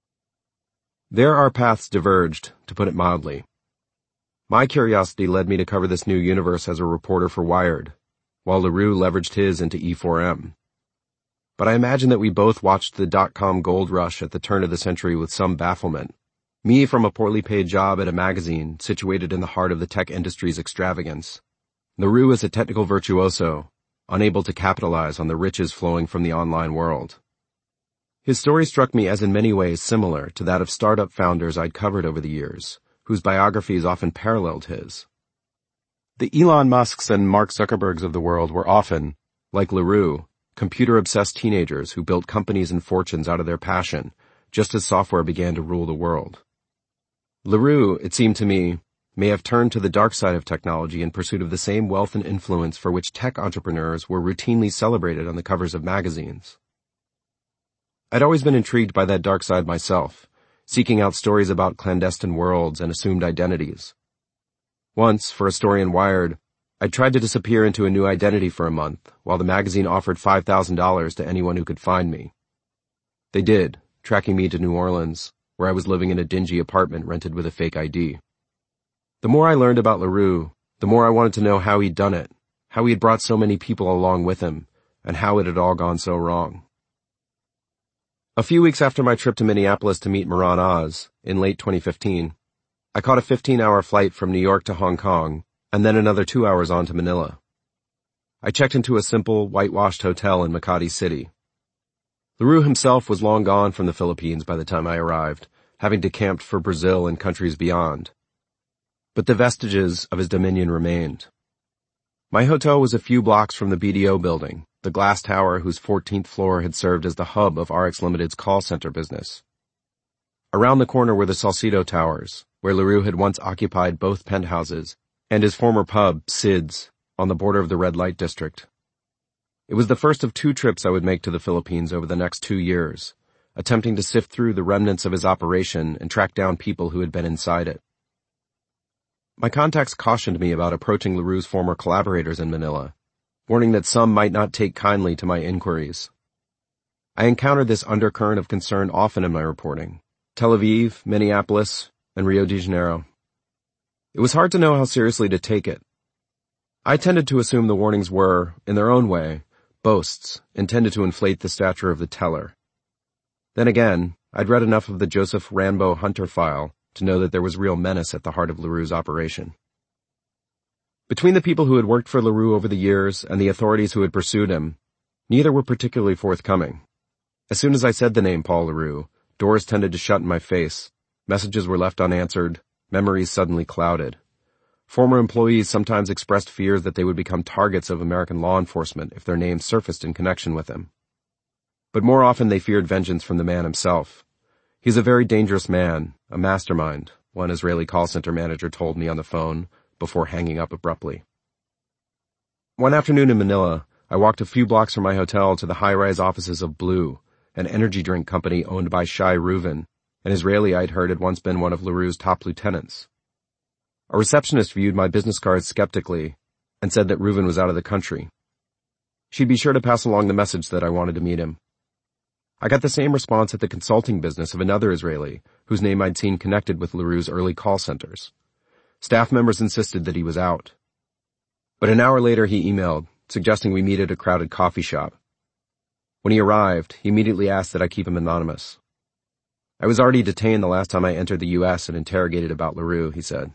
There our paths diverged, to put it mildly. My curiosity led me to cover this new universe as a reporter for Wired, while LaRue leveraged his into E four M. But I imagine that we both watched the dot-com gold rush at the turn of the century with some bafflement. Me from a poorly paid job at a magazine situated in the heart of the tech industry's extravagance. LaRue as a technical virtuoso, unable to capitalize on the riches flowing from the online world. His story struck me as in many ways similar to that of startup founders I'd covered over the years, whose biographies often paralleled his. The Elon Musks and Mark Zuckerbergs of the world were often, like LaRue, computer-obsessed teenagers who built companies and fortunes out of their passion, just as software began to rule the world. LaRue, it seemed to me, may have turned to the dark side of technology in pursuit of the same wealth and influence for which tech entrepreneurs were routinely celebrated on the covers of magazines. I'd always been intrigued by that dark side myself, seeking out stories about clandestine worlds and assumed identities. Once, for a story in Wired, I tried to disappear into a new identity for a month, while the magazine offered five thousand dollars to anyone who could find me. They did, tracking me to New Orleans, where I was living in a dingy apartment rented with a fake I D. The more I learned about LaRue, the more I wanted to know how he'd done it, how he had brought so many people along with him, and how it had all gone so wrong. A few weeks after my trip to Minneapolis to meet Mehran Oz, in late twenty fifteen, I caught a fifteen-hour flight from New York to Hong Kong, and then another two hours on to Manila. I checked into a simple, whitewashed hotel in Makati City. LaRue himself was long gone from the Philippines by the time I arrived, having decamped for Brazil and countries beyond. But the vestiges of his dominion remained. My hotel was a few blocks from the B D O building, the glass tower whose fourteenth floor had served as the hub of R X Limited's call center business. Around the corner were the Salcedo Towers, where LaRue had once occupied both penthouses, and his former pub, Sid's, on the border of the red light district. It was the first of two trips I would make to the Philippines over the next two years, attempting to sift through the remnants of his operation and track down people who had been inside it. My contacts cautioned me about approaching LaRue's former collaborators in Manila, warning that some might not take kindly to my inquiries. I encountered this undercurrent of concern often in my reporting: Tel Aviv, Minneapolis, and Rio de Janeiro. It was hard to know how seriously to take it. I tended to assume the warnings were, in their own way, boasts intended to inflate the stature of the teller. Then again, I'd read enough of the Joseph Rambo Hunter file to know that there was real menace at the heart of LaRue's operation. Between the people who had worked for LaRue over the years and the authorities who had pursued him, neither were particularly forthcoming. As soon as I said the name Paul LaRue, doors tended to shut in my face, messages were left unanswered, memories suddenly clouded. Former employees sometimes expressed fears that they would become targets of American law enforcement if their names surfaced in connection with him. But more often they feared vengeance from the man himself. He's a very dangerous man, a mastermind, one Israeli call center manager told me on the phone before hanging up abruptly. One afternoon in Manila, I walked a few blocks from my hotel to the high-rise offices of Blue, an energy drink company owned by Shai Reuven, an Israeli I'd heard had once been one of LaRue's top lieutenants. A receptionist viewed my business cards skeptically and said that Reuven was out of the country. She'd be sure to pass along the message that I wanted to meet him. I got the same response at the consulting business of another Israeli, whose name I'd seen connected with LaRue's early call centers. Staff members insisted that he was out. But an hour later he emailed, suggesting we meet at a crowded coffee shop. When he arrived, he immediately asked that I keep him anonymous. I was already detained the last time I entered the U S and interrogated about LaRue, he said.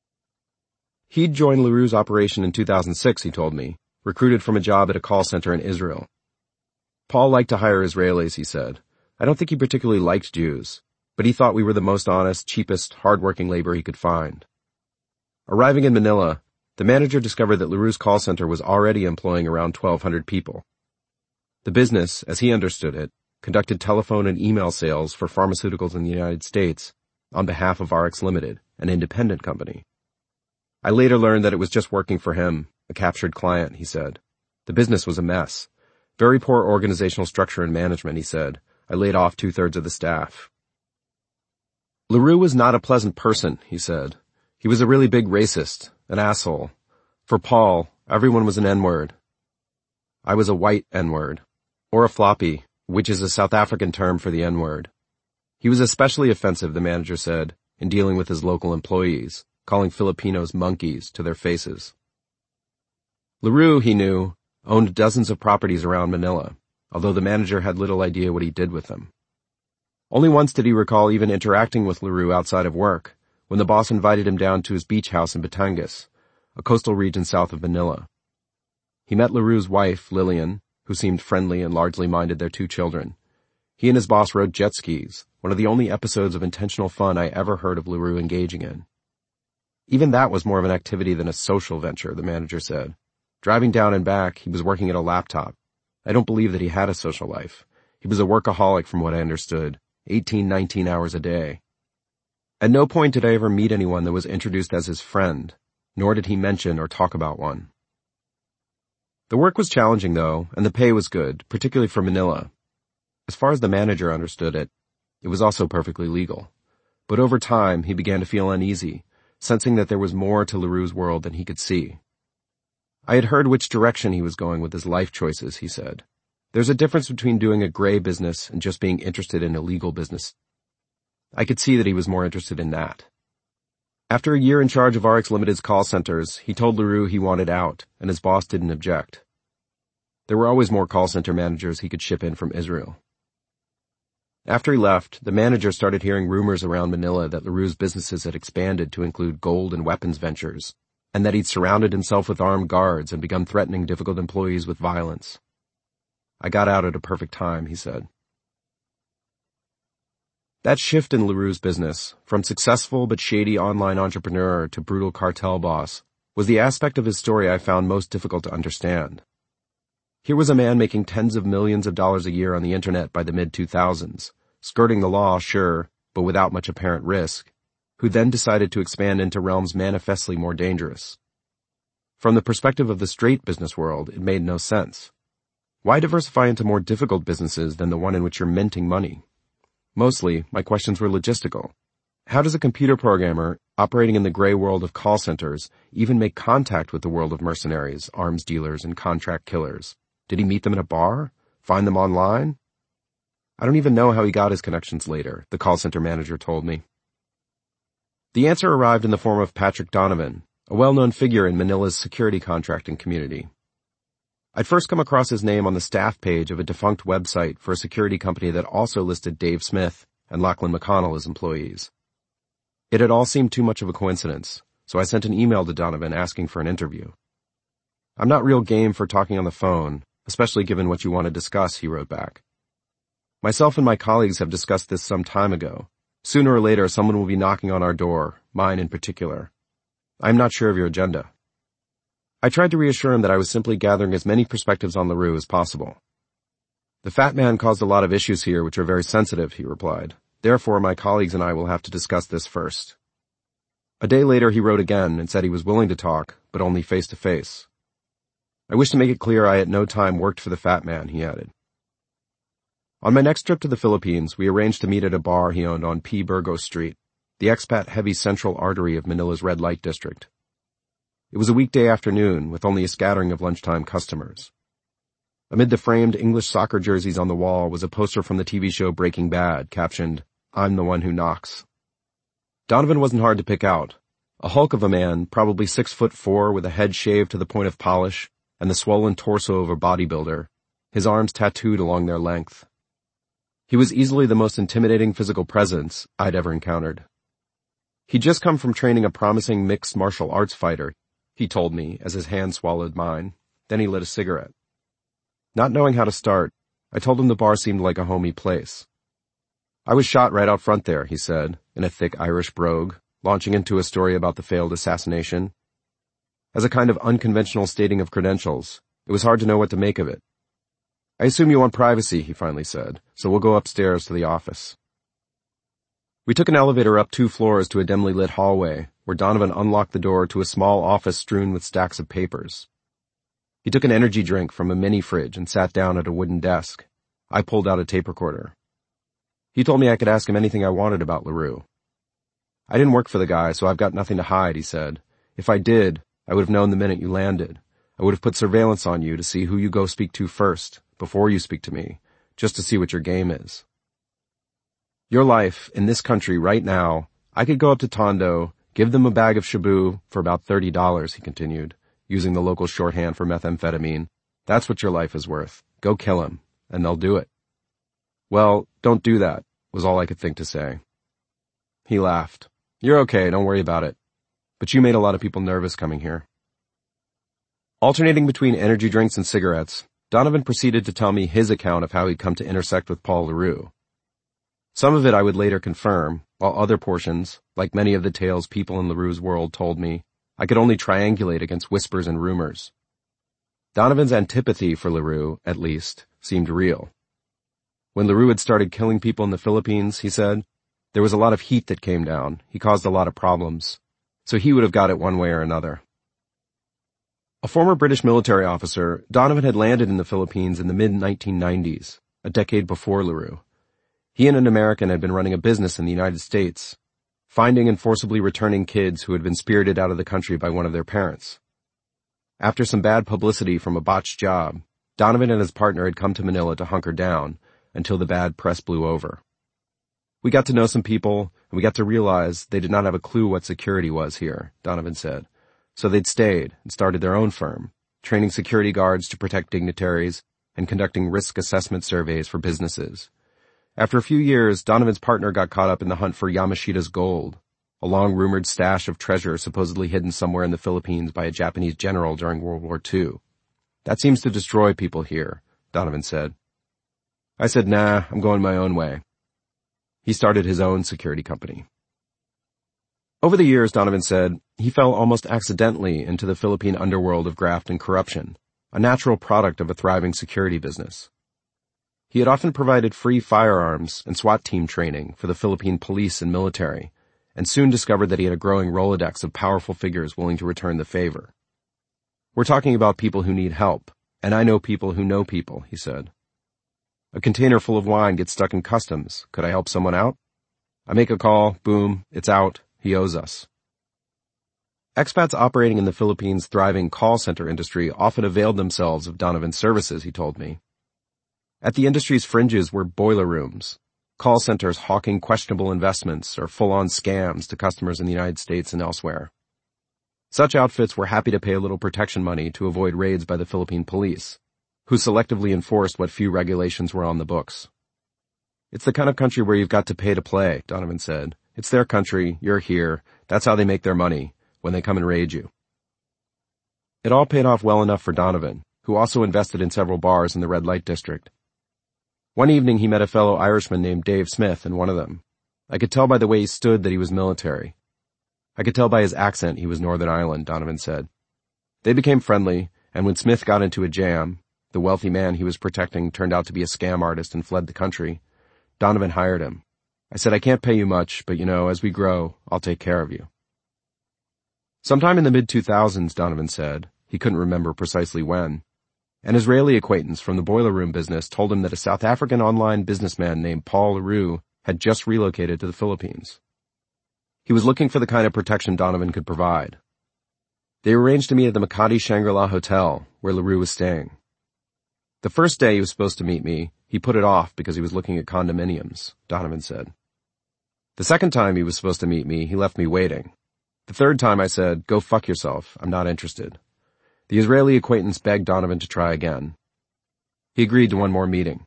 He'd joined LaRue's operation in two thousand six, he told me, recruited from a job at a call center in Israel. Paul liked to hire Israelis, he said. I don't think he particularly liked Jews, but he thought we were the most honest, cheapest, hard-working labor he could find. Arriving in Manila, the manager discovered that LaRue's call center was already employing around twelve hundred people. The business, as he understood it, conducted telephone and email sales for pharmaceuticals in the United States on behalf of R X Limited, an independent company. I later learned that it was just working for him, a captured client, he said. The business was a mess. Very poor organizational structure and management, he said. I laid off two-thirds of the staff. LaRue was not a pleasant person, he said. He was a really big racist, an asshole. For Paul, everyone was an N-word. I was a white N-word, or a floppy, which is a South African term for the N-word. He was especially offensive, the manager said, in dealing with his local employees, calling Filipinos monkeys to their faces. LaRue, he knew, owned dozens of properties around Manila, although the manager had little idea what he did with them. Only once did he recall even interacting with LaRue outside of work, when the boss invited him down to his beach house in Batangas, a coastal region south of Manila. He met LaRue's wife, Lillian, who seemed friendly and largely minded their two children. He and his boss rode jet skis, one of the only episodes of intentional fun I ever heard of LaRue engaging in. Even that was more of an activity than a social venture, the manager said. Driving down and back, he was working at a laptop. I don't believe that he had a social life. He was a workaholic from what I understood, eighteen, nineteen hours a day. At no point did I ever meet anyone that was introduced as his friend, nor did he mention or talk about one. The work was challenging, though, and the pay was good, particularly for Manila. As far as the manager understood it, it was also perfectly legal. But over time, he began to feel uneasy, sensing that there was more to LaRue's world than he could see. I had heard which direction he was going with his life choices, he said. There's a difference between doing a gray business and just being interested in a legal business. I could see that he was more interested in that. After a year in charge of R X Limited's call centers, he told LaRue he wanted out, and his boss didn't object. There were always more call center managers he could ship in from Israel. After he left, the manager started hearing rumors around Manila that LaRue's businesses had expanded to include gold and weapons ventures, and that he'd surrounded himself with armed guards and begun threatening difficult employees with violence. I got out at a perfect time, he said. That shift in LaRue's business, from successful but shady online entrepreneur to brutal cartel boss, was the aspect of his story I found most difficult to understand. Here was a man making tens of millions of dollars a year on the internet by the mid two thousands, skirting the law, sure, but without much apparent risk, who then decided to expand into realms manifestly more dangerous. From the perspective of the straight business world, it made no sense. Why diversify into more difficult businesses than the one in which you're minting money? Mostly, my questions were logistical. How does a computer programmer, operating in the gray world of call centers, even make contact with the world of mercenaries, arms dealers, and contract killers? Did he meet them in a bar? Find them online? I don't even know how he got his connections later, the call center manager told me. The answer arrived in the form of Patrick Donovan, a well-known figure in Manila's security contracting community. I'd first come across his name on the staff page of a defunct website for a security company that also listed Dave Smith and Lachlan McConnell as employees. It had all seemed too much of a coincidence, so I sent an email to Donovan asking for an interview. I'm not real game for talking on the phone, especially given what you want to discuss, he wrote back. Myself and my colleagues have discussed this some time ago. Sooner or later, someone will be knocking on our door, mine in particular. I'm not sure of your agenda. I tried to reassure him that I was simply gathering as many perspectives on LaRue as possible. The fat man caused a lot of issues here which are very sensitive, he replied. Therefore, my colleagues and I will have to discuss this first. A day later, he wrote again and said he was willing to talk, but only face to face. I wish to make it clear I at no time worked for the fat man, he added. On my next trip to the Philippines, we arranged to meet at a bar he owned on P. Burgos Street, the expat-heavy central artery of Manila's red light district. It was a weekday afternoon with only a scattering of lunchtime customers. Amid the framed English soccer jerseys on the wall was a poster from the T V show Breaking Bad, captioned, "I'm the one who knocks." Donovan wasn't hard to pick out. A hulk of a man, probably six foot four with a head shaved to the point of polish and the swollen torso of a bodybuilder, his arms tattooed along their length. He was easily the most intimidating physical presence I'd ever encountered. He'd just come from training a promising mixed martial arts fighter, he told me as his hand swallowed mine. Then he lit a cigarette. Not knowing how to start, I told him the bar seemed like a homey place. I was shot right out front there, he said, in a thick Irish brogue, launching into a story about the failed assassination. As a kind of unconventional stating of credentials, it was hard to know what to make of it. I assume you want privacy, he finally said, so we'll go upstairs to the office. We took an elevator up two floors to a dimly lit hallway, where Donovan unlocked the door to a small office strewn with stacks of papers. He took an energy drink from a mini fridge and sat down at a wooden desk. I pulled out a tape recorder. He told me I could ask him anything I wanted about LaRue. I didn't work for the guy, so I've got nothing to hide, he said. If I did, I would have known the minute you landed. I would have put surveillance on you to see who you go speak to first, before you speak to me, just to see what your game is. Your life, in this country right now, I could go up to Tondo, give them a bag of Shabu for about thirty dollars, he continued, using the local shorthand for methamphetamine. That's what your life is worth. Go kill him, and they'll do it. Well, don't do that, was all I could think to say. He laughed. You're okay, don't worry about it. But you made a lot of people nervous coming here. Alternating between energy drinks and cigarettes, Donovan proceeded to tell me his account of how he'd come to intersect with Paul LaRue. Some of it I would later confirm, while other portions, like many of the tales people in LaRue's world told me, I could only triangulate against whispers and rumors. Donovan's antipathy for LaRue, at least, seemed real. When LaRue had started killing people in the Philippines, he said, there was a lot of heat that came down. He caused a lot of problems. So he would have got it one way or another. A former British military officer, Donovan had landed in the Philippines in the mid nineteen nineties, a decade before LaRue. He and an American had been running a business in the United States, finding and forcibly returning kids who had been spirited out of the country by one of their parents. After some bad publicity from a botched job, Donovan and his partner had come to Manila to hunker down until the bad press blew over. We got to know some people, and we got to realize they did not have a clue what security was here, Donovan said. So they'd stayed and started their own firm, training security guards to protect dignitaries and conducting risk assessment surveys for businesses. After a few years, Donovan's partner got caught up in the hunt for Yamashita's gold, a long-rumored stash of treasure supposedly hidden somewhere in the Philippines by a Japanese general during World War Two. That seems to destroy people here, Donovan said. I said, nah, I'm going my own way. He started his own security company. Over the years, Donovan said, he fell almost accidentally into the Philippine underworld of graft and corruption, a natural product of a thriving security business. He had often provided free firearms and SWAT team training for the Philippine police and military, and soon discovered that he had a growing Rolodex of powerful figures willing to return the favor. We're talking about people who need help, and I know people who know people, he said. A container full of wine gets stuck in customs. Could I help someone out? I make a call, boom, it's out. He owes us. Expats operating in the Philippines' thriving call center industry often availed themselves of Donovan's services, he told me. At the industry's fringes were boiler rooms, call centers hawking questionable investments or full-on scams to customers in the United States and elsewhere. Such outfits were happy to pay a little protection money to avoid raids by the Philippine police, who selectively enforced what few regulations were on the books. It's the kind of country where you've got to pay to play, Donovan said. It's their country, you're here, that's how they make their money, when they come and raid you. It all paid off well enough for Donovan, who also invested in several bars in the red light district. One evening he met a fellow Irishman named Dave Smith in one of them. I could tell by the way he stood that he was military. I could tell by his accent he was Northern Ireland, Donovan said. They became friendly, and when Smith got into a jam, the wealthy man he was protecting turned out to be a scam artist and fled the country, Donovan hired him. I said, I can't pay you much, but you know, as we grow, I'll take care of you. Sometime in the mid two thousands, Donovan said, he couldn't remember precisely when, an Israeli acquaintance from the boiler room business told him that a South African online businessman named Paul LaRue had just relocated to the Philippines. He was looking for the kind of protection Donovan could provide. They arranged to meet at the Makati Shangri-La Hotel, where LaRue was staying. The first day he was supposed to meet me, he put it off because he was looking at condominiums, Donovan said. The second time he was supposed to meet me, he left me waiting. The third time I said, go fuck yourself, I'm not interested. The Israeli acquaintance begged Donovan to try again. He agreed to one more meeting.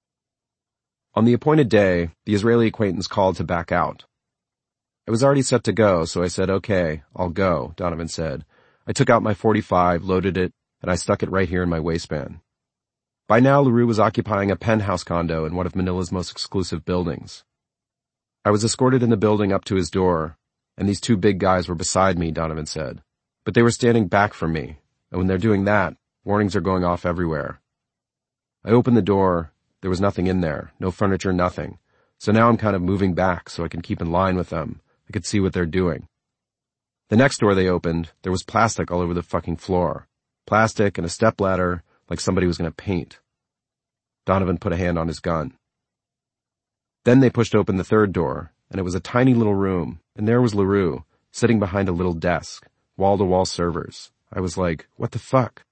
On the appointed day, the Israeli acquaintance called to back out. I was already set to go, so I said, okay, I'll go, Donovan said. I took out my forty-five, loaded it, and I stuck it right here in my waistband. By now, LaRue was occupying a penthouse condo in one of Manila's most exclusive buildings. I was escorted in the building up to his door, and these two big guys were beside me, Donovan said. But they were standing back from me, and when they're doing that, warnings are going off everywhere. I opened the door. There was nothing in there, no furniture, nothing. So now I'm kind of moving back so I can keep in line with them. I could see what they're doing. The next door they opened, there was plastic all over the fucking floor. Plastic and a stepladder, like somebody was going to paint. Donovan put a hand on his gun. Then they pushed open the third door, and it was a tiny little room, and there was LaRue, sitting behind a little desk, wall-to-wall servers. I was like, what the fuck?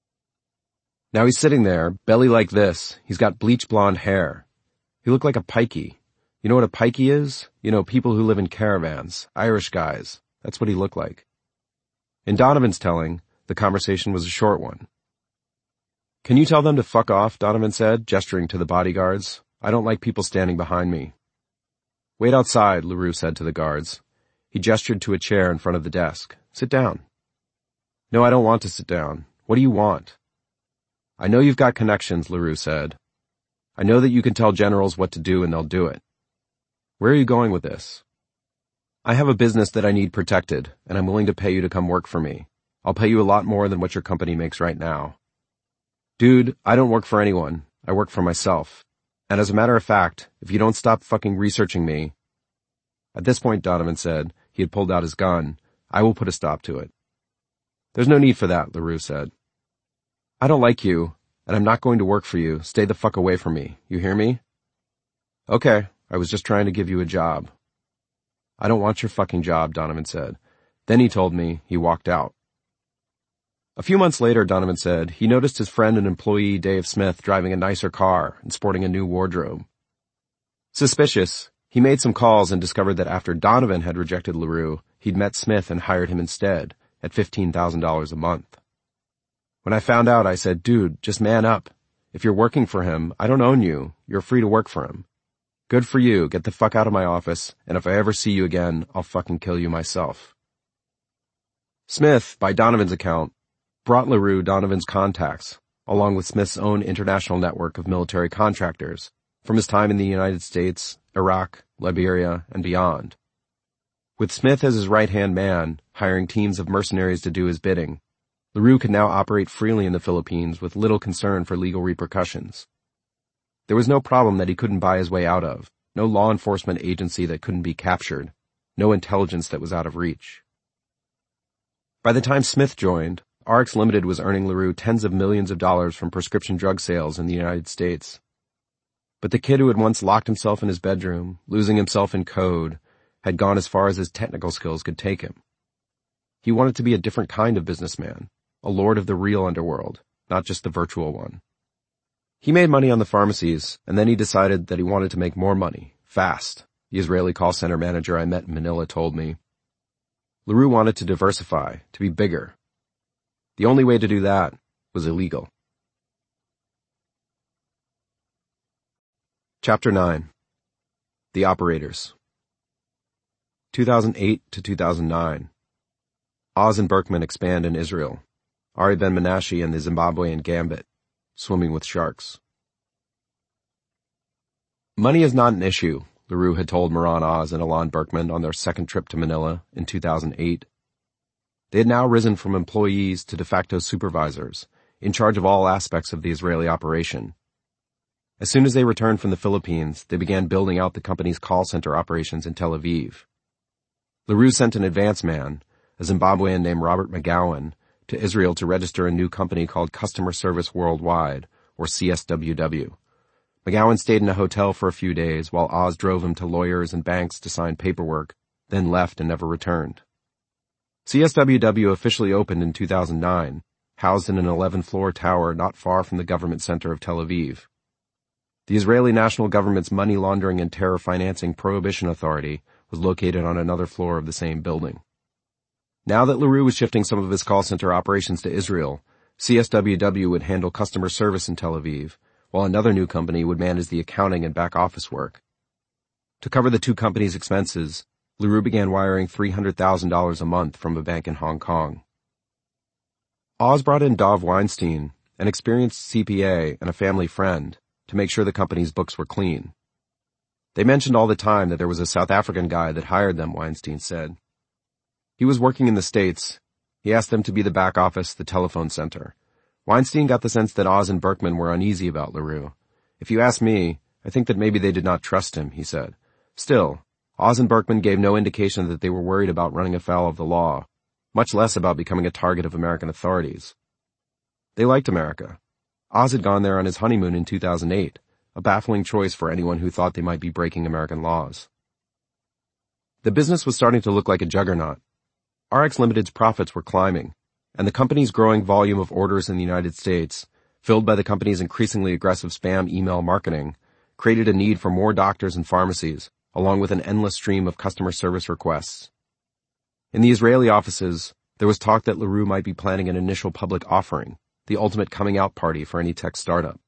Now he's sitting there, belly like this. He's got bleach blonde hair. He looked like a pikey. You know what a pikey is? You know, people who live in caravans, Irish guys. That's what he looked like. In Donovan's telling, the conversation was a short one. Can you tell them to fuck off, Donovan said, gesturing to the bodyguards. I don't like people standing behind me. Wait outside, LaRue said to the guards. He gestured to a chair in front of the desk. Sit down. No, I don't want to sit down. What do you want? I know you've got connections, LaRue said. I know that you can tell generals what to do and they'll do it. Where are you going with this? I have a business that I need protected, and I'm willing to pay you to come work for me. I'll pay you a lot more than what your company makes right now. Dude, I don't work for anyone. I work for myself. And as a matter of fact, if you don't stop fucking researching me... At this point, Donovan said, he had pulled out his gun, I will put a stop to it. There's no need for that, LaRue said. I don't like you, and I'm not going to work for you. Stay the fuck away from me. You hear me? Okay, I was just trying to give you a job. I don't want your fucking job, Donovan said. Then he told me he walked out. A few months later, Donovan said, he noticed his friend and employee Dave Smith driving a nicer car and sporting a new wardrobe. Suspicious, He made some calls and discovered that after Donovan had rejected LaRue, he'd met Smith and hired him instead at fifteen thousand dollars a month. When I found out, I said, dude, just man up. If you're working for him, I don't own you. You're free to work for him. Good for you. Get the fuck out of my office, and if I ever see you again, I'll fucking kill you myself. Smith, by Donovan's account, brought LaRue Donovan's contacts, along with Smith's own international network of military contractors, from his time in the United States, Iraq, Liberia, and beyond. With Smith as his right-hand man, hiring teams of mercenaries to do his bidding, LaRue could now operate freely in the Philippines with little concern for legal repercussions. There was no problem that he couldn't buy his way out of, no law enforcement agency that couldn't be captured, no intelligence that was out of reach. By the time Smith joined, R X Limited was earning LaRue tens of millions of dollars from prescription drug sales in the United States. But the kid who had once locked himself in his bedroom, losing himself in code, had gone as far as his technical skills could take him. He wanted to be a different kind of businessman, a lord of the real underworld, not just the virtual one. He made money on the pharmacies, and then he decided that he wanted to make more money, fast, the Israeli call center manager I met in Manila told me. LaRue wanted to diversify, to be bigger. The only way to do that was illegal. Chapter nine. The Operators. two thousand eight to two thousand nine. Oz and Berkman expand in Israel. Ari Ben Menashe and the Zimbabwean Gambit, swimming with sharks. Money is not an issue, LaRue had told Moran Oz and Alon Berkman on their second trip to Manila in two thousand eight. They had now risen from employees to de facto supervisors, in charge of all aspects of the Israeli operation. As soon as they returned from the Philippines, they began building out the company's call center operations in Tel Aviv. LaRue sent an advance man, a Zimbabwean named Robert McGowan, to Israel to register a new company called Customer Service Worldwide, or C S W W. McGowan stayed in a hotel for a few days while Oz drove him to lawyers and banks to sign paperwork, then left and never returned. C S W W officially opened in two thousand nine, housed in an eleven-floor tower not far from the government center of Tel Aviv. The Israeli national government's money laundering and terror financing prohibition authority was located on another floor of the same building. Now that LaRue was shifting some of his call center operations to Israel, C S W W would handle customer service in Tel Aviv, while another new company would manage the accounting and back office work. To cover the two companies' expenses, LaRue began wiring three hundred thousand dollars a month from a bank in Hong Kong. Oz brought in Dov Weinstein, an experienced C P A and a family friend, to make sure the company's books were clean. They mentioned all the time that there was a South African guy that hired them, Weinstein said. He was working in the States. He asked them to be the back office, the telephone center. Weinstein got the sense that Oz and Berkman were uneasy about LaRue. If you ask me, I think that maybe they did not trust him, he said. Still, Oz and Berkman gave no indication that they were worried about running afoul of the law, much less about becoming a target of American authorities. They liked America. Oz had gone there on his honeymoon in two thousand eight, a baffling choice for anyone who thought they might be breaking American laws. The business was starting to look like a juggernaut. R X Limited's profits were climbing, and the company's growing volume of orders in the United States, filled by the company's increasingly aggressive spam email marketing, created a need for more doctors and pharmacies, along with an endless stream of customer service requests. In the Israeli offices, there was talk that LaRue might be planning an initial public offering, the ultimate coming-out party for any tech startup.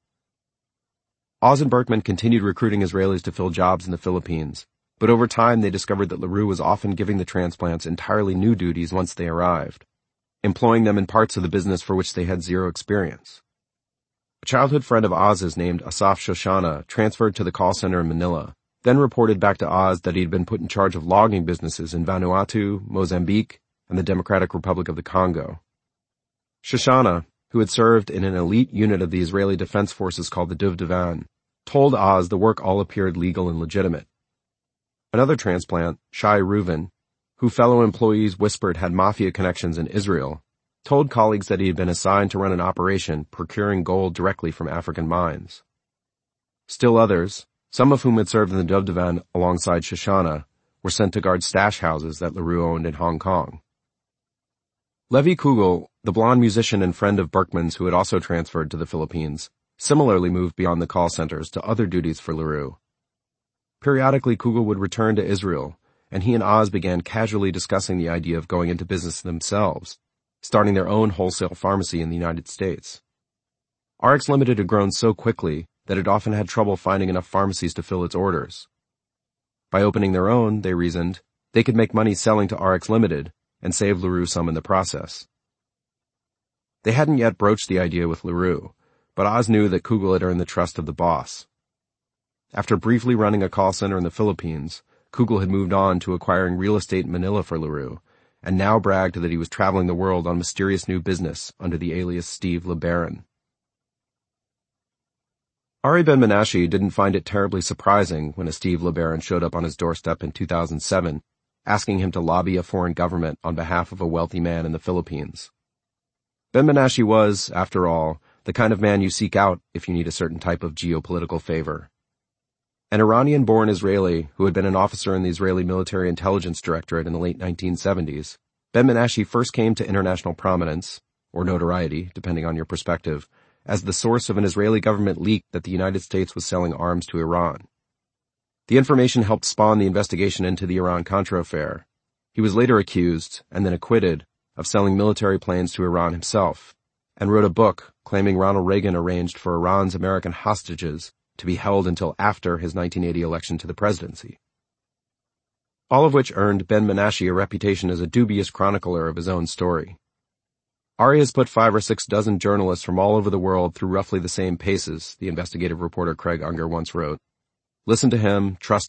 Oz and Berkman continued recruiting Israelis to fill jobs in the Philippines, but over time they discovered that LaRue was often giving the transplants entirely new duties once they arrived, employing them in parts of the business for which they had zero experience. A childhood friend of Oz's named Asaf Shoshana transferred to the call center in Manila, then reported back to Oz that he had been put in charge of logging businesses in Vanuatu, Mozambique, and the Democratic Republic of the Congo. Shoshana, who had served in an elite unit of the Israeli Defense Forces called the Duvdevan, told Oz the work all appeared legal and legitimate. Another transplant, Shai Reuven, who fellow employees whispered had mafia connections in Israel, told colleagues that he had been assigned to run an operation procuring gold directly from African mines. Still others, some of whom had served in the Duvdevan alongside Shoshana, were sent to guard stash houses that LaRue owned in Hong Kong. Levi Kugel, the blonde musician and friend of Berkman's who had also transferred to the Philippines, similarly moved beyond the call centers to other duties for LaRue. Periodically, Kugel would return to Israel, and he and Oz began casually discussing the idea of going into business themselves, starting their own wholesale pharmacy in the United States. Rx Limited had grown so quickly that it often had trouble finding enough pharmacies to fill its orders. By opening their own, they reasoned, they could make money selling to Rx Limited and save LaRue some in the process. They hadn't yet broached the idea with LaRue, but Oz knew that Kugel had earned the trust of the boss. After briefly running a call center in the Philippines, Kugel had moved on to acquiring real estate in Manila for LaRue, and now bragged that he was traveling the world on mysterious new business under the alias Steve LeBaron. Ari Ben-Menashe didn't find it terribly surprising when a Steve LeBaron showed up on his doorstep in two thousand seven, asking him to lobby a foreign government on behalf of a wealthy man in the Philippines. Ben-Menashe was, after all, the kind of man you seek out if you need a certain type of geopolitical favor. An Iranian-born Israeli who had been an officer in the Israeli Military Intelligence Directorate in the late nineteen seventies, Ben-Menashe first came to international prominence, or notoriety, depending on your perspective, as the source of an Israeli government leak that the United States was selling arms to Iran. The information helped spawn the investigation into the Iran-Contra affair. He was later accused, and then acquitted, of selling military planes to Iran himself, and wrote a book claiming Ronald Reagan arranged for Iran's American hostages to be held until after his nineteen eighty election to the presidency. All of which earned Ben-Menashe a reputation as a dubious chronicler of his own story. Ari has put five or six dozen journalists from all over the world through roughly the same paces, the investigative reporter Craig Unger once wrote. Listen to him, trust